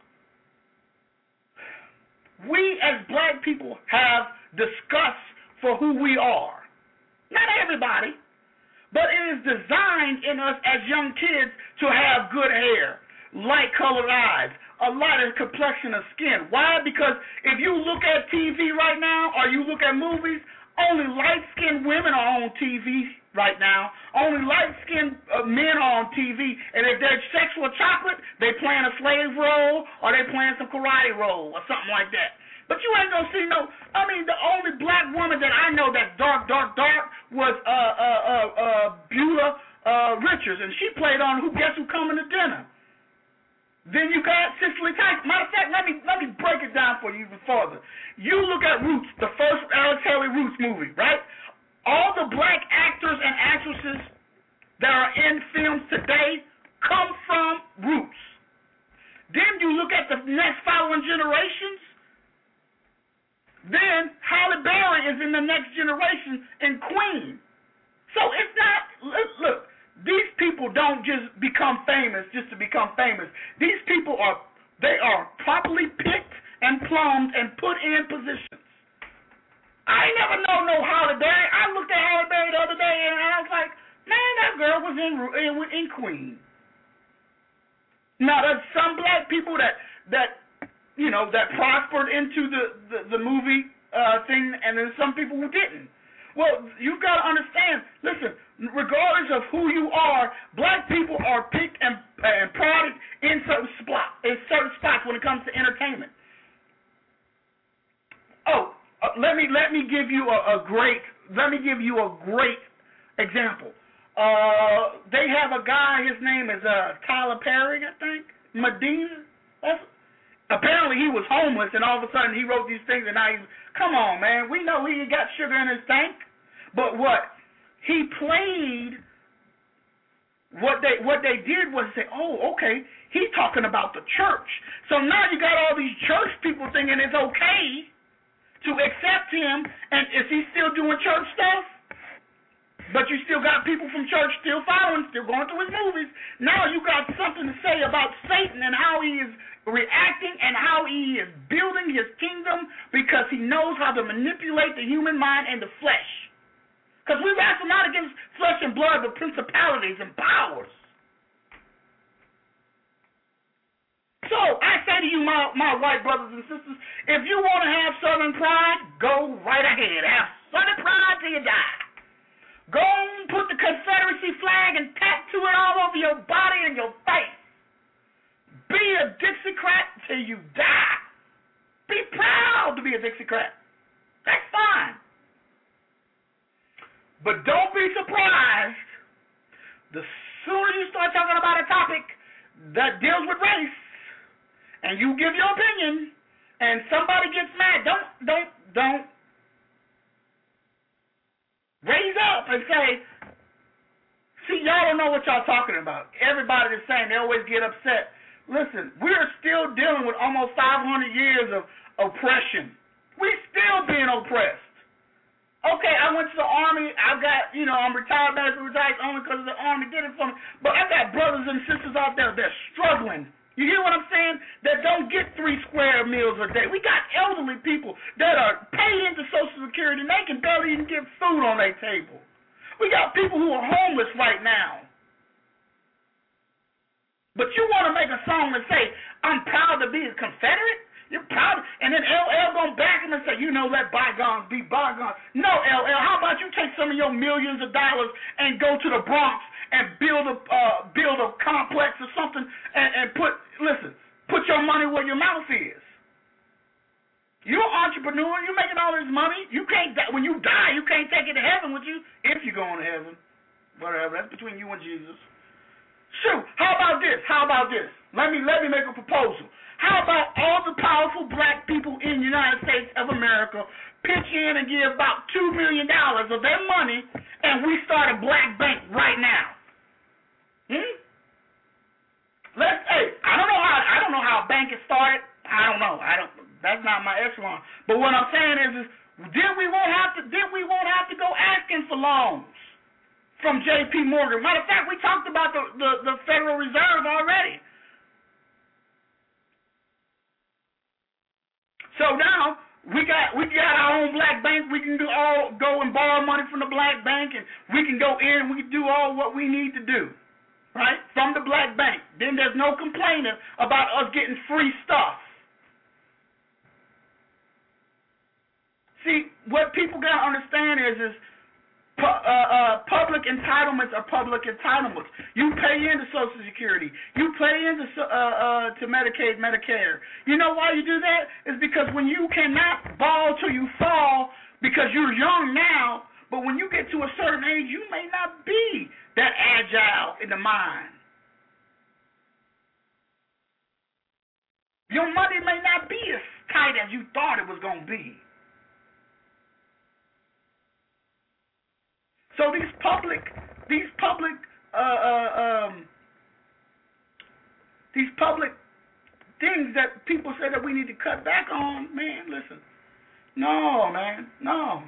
we as black people have disgust for who we are. Not everybody, but it is designed in us as young kids to have good hair, light-colored eyes, a lighter complexion of skin. Why? Because if you look at TV right now or you look at movies, only light-skinned women are on TV right now. Only light-skinned men are on TV. And if they're sexual chocolate, they playing a slave role or they playing some karate role or something like that. But you ain't gonna see the only black woman that I know that's dark was Beulah Richards, and she played on Guess Who Coming to Dinner. Then you got Cicely Tyson. Matter of fact, let me break it down for you even further. You look at Roots, the first Alex Haley Roots movie, right? All the black actors and actresses that are in films today come from Roots. Then you look at the next following generations. Then Halle Berry is in the next generation in Queen. So it's not, look, these people don't just become famous just to become famous. These people are properly picked and plumbed and put in positions. I ain't never know no Halle Berry. I looked at Halle Berry the other day and I was like, man, that girl was in Queen. Now there's some black people that prospered into the movie thing, and then some people who didn't. Well, you've got to understand, listen, regardless of who you are, black people are picked and prodded in certain spots when it comes to entertainment. Let me give you a great example. They have a guy, his name is Tyler Perry, I think. Medina. Apparently he was homeless, and all of a sudden he wrote these things, and now he's, come on, man. We know he got sugar in his tank. But what? He played, what they did was say, oh, okay, he's talking about the church. So now you got all these church people thinking it's okay to accept him, and is he still doing church stuff? But you still got people from church still following, still going to his movies. Now you got something to say about Satan and how he is reacting and how he is building his kingdom because he knows how to manipulate the human mind and the flesh. Because we wrestle not against flesh and blood, but principalities and powers. So I say to you, my white brothers and sisters, if you want to have Southern pride, go right ahead. Have Southern pride till you die. Go and put the Confederacy flag and tattoo it all over your body and your face. Be a Dixiecrat till you die. Be proud to be a Dixiecrat. That's fine. But don't be surprised the sooner you start talking about a topic that deals with race and you give your opinion and somebody gets mad, don't raise up and say, see, y'all don't know what y'all talking about. Everybody is saying, they always get upset. Listen, we're still dealing with almost 500 years of oppression. We're still being oppressed. Okay, I went to the Army. I got, I'm retired, medically retired only because the Army did it for me. But I got brothers and sisters out there that are struggling. You hear what I'm saying? That don't get 3 square meals a day. We got elderly people that are paying into Social Security and they can barely even get food on their table. We got people who are homeless right now. But you want to make a song and say, I'm proud to be a Confederate? You're proud? And then LL going to back him and say, let bygones be bygones. No, LL, how about you take some of your millions of dollars and go to the Bronx and build a complex or something and put your money where your mouth is. You're an entrepreneur. You're making all this money. You can't, when you die, you can't take it to heaven with you if you're going to heaven. Whatever. That's between you and Jesus. Shoot, how about this? Let me make a proposal. How about all the powerful black people in the United States of America pitch in and give about $2 million of their money, and we start a black bank right now? I don't know how a bank is started. I don't know. That's not my echelon. But what I'm saying is then we won't have to go asking for loans from J.P. Morgan. Matter of fact, we talked about the Federal Reserve already. So now we got our own black bank. We can go and borrow money from the black bank, and we can go in and we can do all what we need to do, right, from the black bank. Then there's no complaining about us getting free stuff. See, what people got to understand is public entitlements are public entitlements. You pay into Social Security. You pay into to Medicaid, Medicare. You know why you do that? It's because when you cannot ball till you fall because you're young now, but when you get to a certain age, you may not be that agile in the mind. Your money may not be as tight as you thought it was going to be. So these public things that people say that we need to cut back on, man, listen. No, man, no.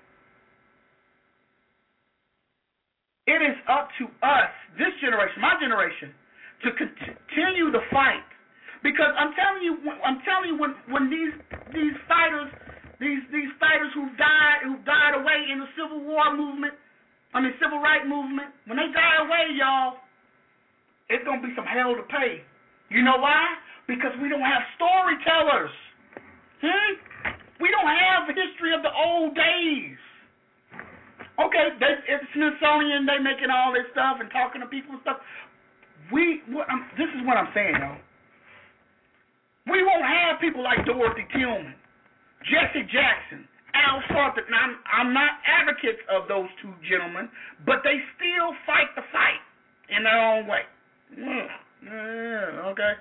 It is up to us, this generation, my generation, to continue the fight. Because I'm telling you when these fighters who died away in the Civil Rights movement, when they die away, y'all, it's going to be some hell to pay. You know why? Because we don't have storytellers. We don't have the history of the old days. Okay, it's Smithsonian, they making all this stuff and talking to people and stuff. This is what I'm saying, y'all. We won't have people like Dorothy Tillman, Jesse Jackson, Al Sharpton. Now, I'm not advocates of those two gentlemen, but they still fight the fight in their own way. Okay.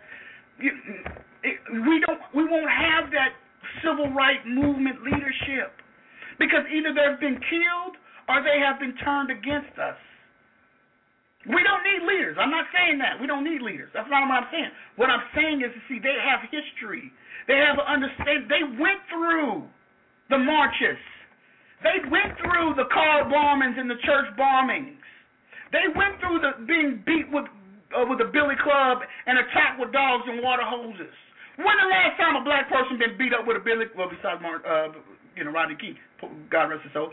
We won't have that civil rights movement leadership because either they've been killed or they have been turned against us. We don't need leaders. I'm not saying that. We don't need leaders. That's not what I'm saying. What I'm saying is, see, they have history. They have understanding. They went through the marches. They went through the car bombings and the church bombings. They went through the being beat with a billy club and attacked with dogs and water hoses. When the last time a black person been beat up with a billy? Well, besides Rodney King, God rest his soul.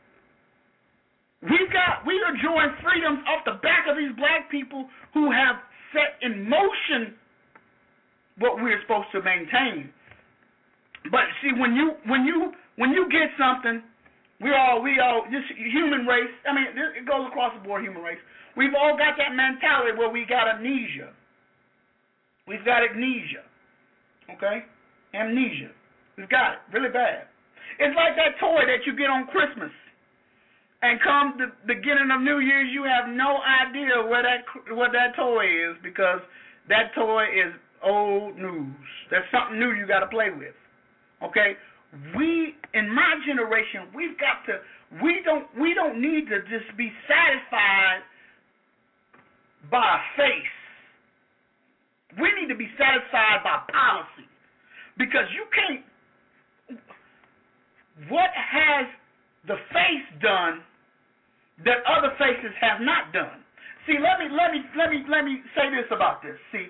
We are enjoying freedoms off the back of these black people who have set in motion what we're supposed to maintain. But see, when you get something, we all just human race. I mean, it goes across the board, human race. We've all got that mentality where we got amnesia. We've got amnesia. Okay, amnesia. We've got it really bad. It's like that toy that you get on Christmas. And come the beginning of New Year's, you have no idea what that toy is because that toy is old news. There's something new you got to play with. Okay, in my generation, we don't need to just be satisfied by a face. We need to be satisfied by policy because you can't. What has the face done that other faces have not done? See, let me say this about this. See,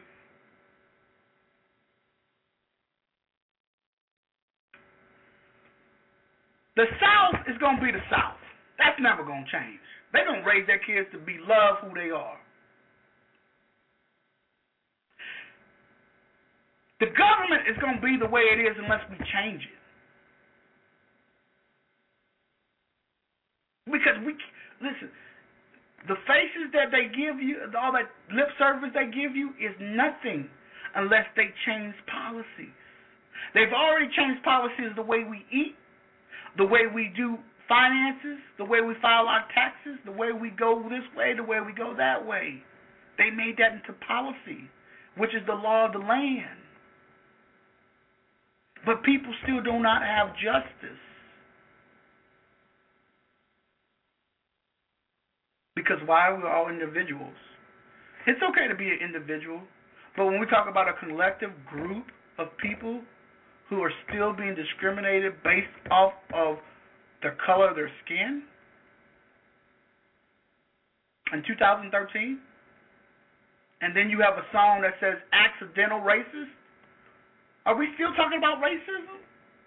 the South is going to be the South. That's never going to change. They're going to raise their kids to be love who they are. The government is going to be the way it is unless we change it. Because listen, the faces that they give you, all that lip service they give you is nothing unless they change policies. They've already changed policies, the way we eat, the way we do finances, the way we file our taxes, the way we go this way, the way we go that way. They made that into policy, which is the law of the land. But people still do not have justice. Because why? We're all individuals. It's okay to be an individual, but when we talk about a collective group of people who are still being discriminated based off of the color of their skin in 2013, and then you have a song that says accidental racist, are we still talking about racism?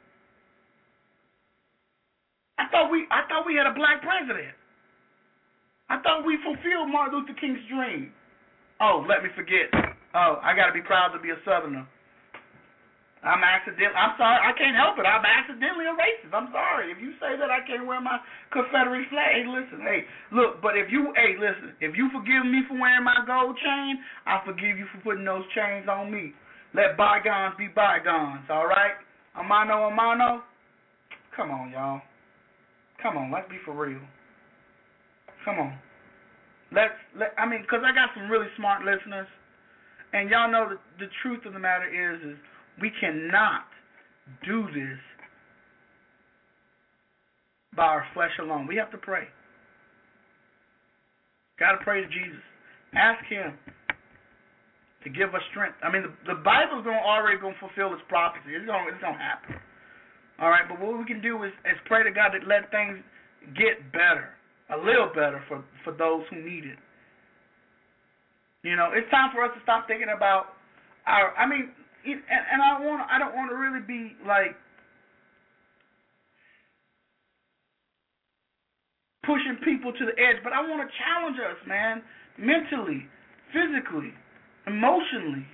I thought we had a black president. I thought we fulfilled Martin Luther King's dream. Oh, let me forget. Oh, I got to be proud to be a Southerner. I'm sorry. I can't help it. I'm accidentally a racist. I'm sorry. If you say that I can't wear my Confederate flag, hey, listen. Hey, look, but if you forgive me for wearing my gold chain, I forgive you for putting those chains on me. Let bygones be bygones, all right? Amano. Come on, y'all. Come on, let's be for real. Come on. Because I got some really smart listeners, and y'all know the truth of the matter is we cannot do this by our flesh alone. We have to pray. Got to pray to Jesus. Ask Him to give us strength. I mean, the Bible's already going to fulfill its prophecy. It's going to happen. All right, but what we can do is pray to God to let things get better. A little better for those who need it. You know, it's time for us to stop thinking about I don't want to really be like pushing people to the edge, but I want to challenge us, man, mentally, physically, emotionally.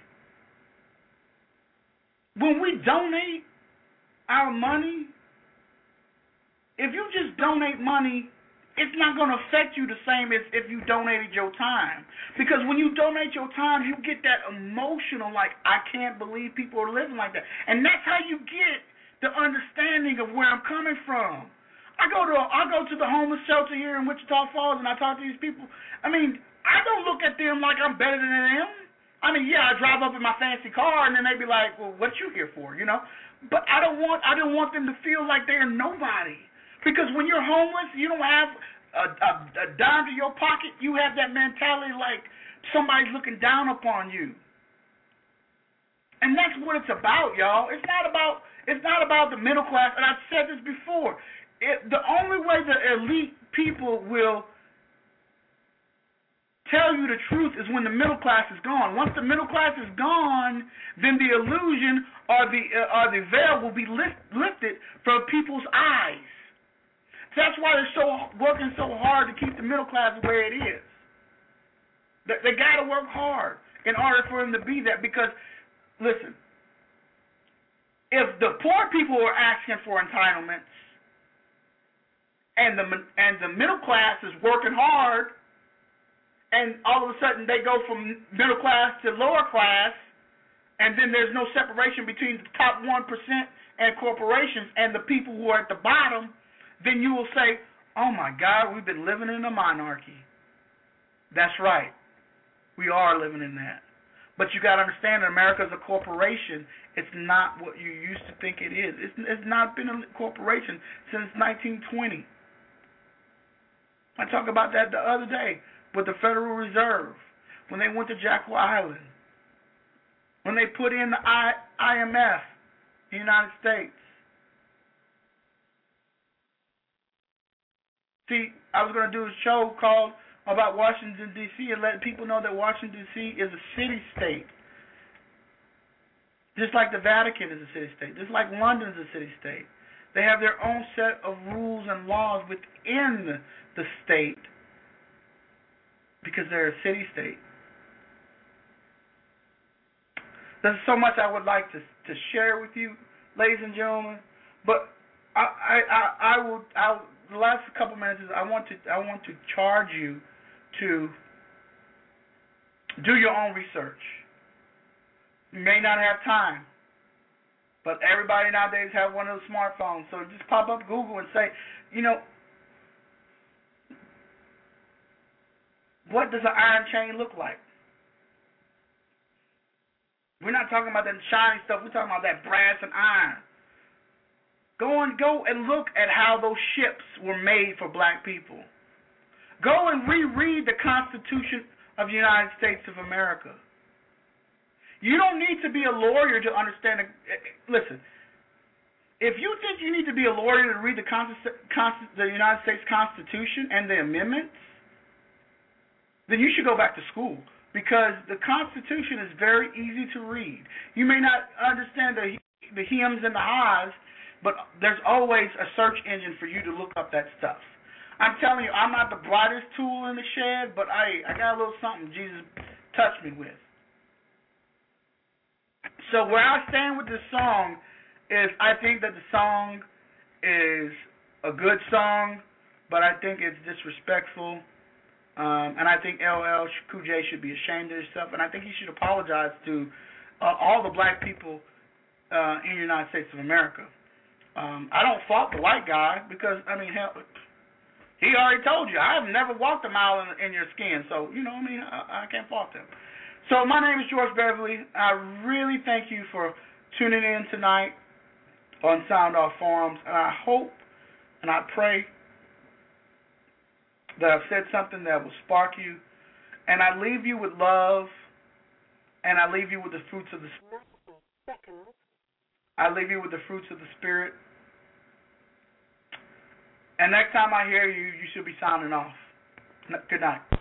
When we donate our money, if you just donate money, it's not going to affect you the same as if you donated your time. Because when you donate your time, you get that emotional, like, I can't believe people are living like that. And that's how you get the understanding of where I'm coming from. I go to the homeless shelter here in Wichita Falls, and I talk to these people. I mean, I don't look at them like I'm better than them. I mean, yeah, I drive up in my fancy car, and then they be like, "Well, what you here for?" You know. But I don't want them to feel like they're nobody. Because when you're homeless, you don't have a dime to your pocket. You have that mentality like somebody's looking down upon you. And that's what it's about, y'all. It's not about the middle class. And I've said this before. The only way the elite people will tell you the truth is when the middle class is gone. Once the middle class is gone, then the illusion or the veil will be lifted from people's eyes. That's why they're working so hard to keep the middle class where it is. They got to work hard in order for them to be that. Because, listen, if the poor people are asking for entitlements, and the middle class is working hard, and all of a sudden they go from middle class to lower class, and then there's no separation between the top 1% and corporations and the people who are at the bottom, then you will say, oh my God, we've been living in a monarchy. That's right. We are living in that. But you got to understand that America is a corporation. It's not what you used to think it is. It's not been a corporation since 1920. I talked about that the other day with the Federal Reserve, when they went to Jekyll Island, when they put in the IMF, the United States. See, I was going to do a show called about Washington, D.C., and let people know that Washington, D.C. is a city-state. Just like the Vatican is a city-state. Just like London is a city-state. They have their own set of rules and laws within the state because they're a city-state. There's so much I would like to share with you, ladies and gentlemen, but I will the last couple minutes is I want to charge you to do your own research. You may not have time, but everybody nowadays have one of those smartphones, so just pop up Google and say, what does an iron chain look like? We're not talking about that shiny stuff. We're talking about that brass and iron. Go and look at how those ships were made for black people. Go and reread the Constitution of the United States of America. You don't need to be a lawyer to understand. Listen, if you think you need to be a lawyer to read the United States Constitution and the amendments, then you should go back to school, because the Constitution is very easy to read. You may not understand the hems and the ha's, but there's always a search engine for you to look up that stuff. I'm telling you, I'm not the brightest tool in the shed, but I got a little something Jesus touched me with. So where I stand with this song is I think that the song is a good song, but I think it's disrespectful. And I think LL Cool J should be ashamed of himself, and I think he should apologize to all the black people in the United States of America. I don't fault the white guy because, hell, he already told you, I have never walked a mile in your skin, so, I can't fault him. So my name is George Beverly. I really thank you for tuning in tonight on Sound Off Forums, and I hope and I pray that I've said something that will spark you, and I leave you with love, and I leave you with the fruits of the Spirit. I leave you with the fruits of the Spirit. And next time I hear you, you should be sounding off. Good night.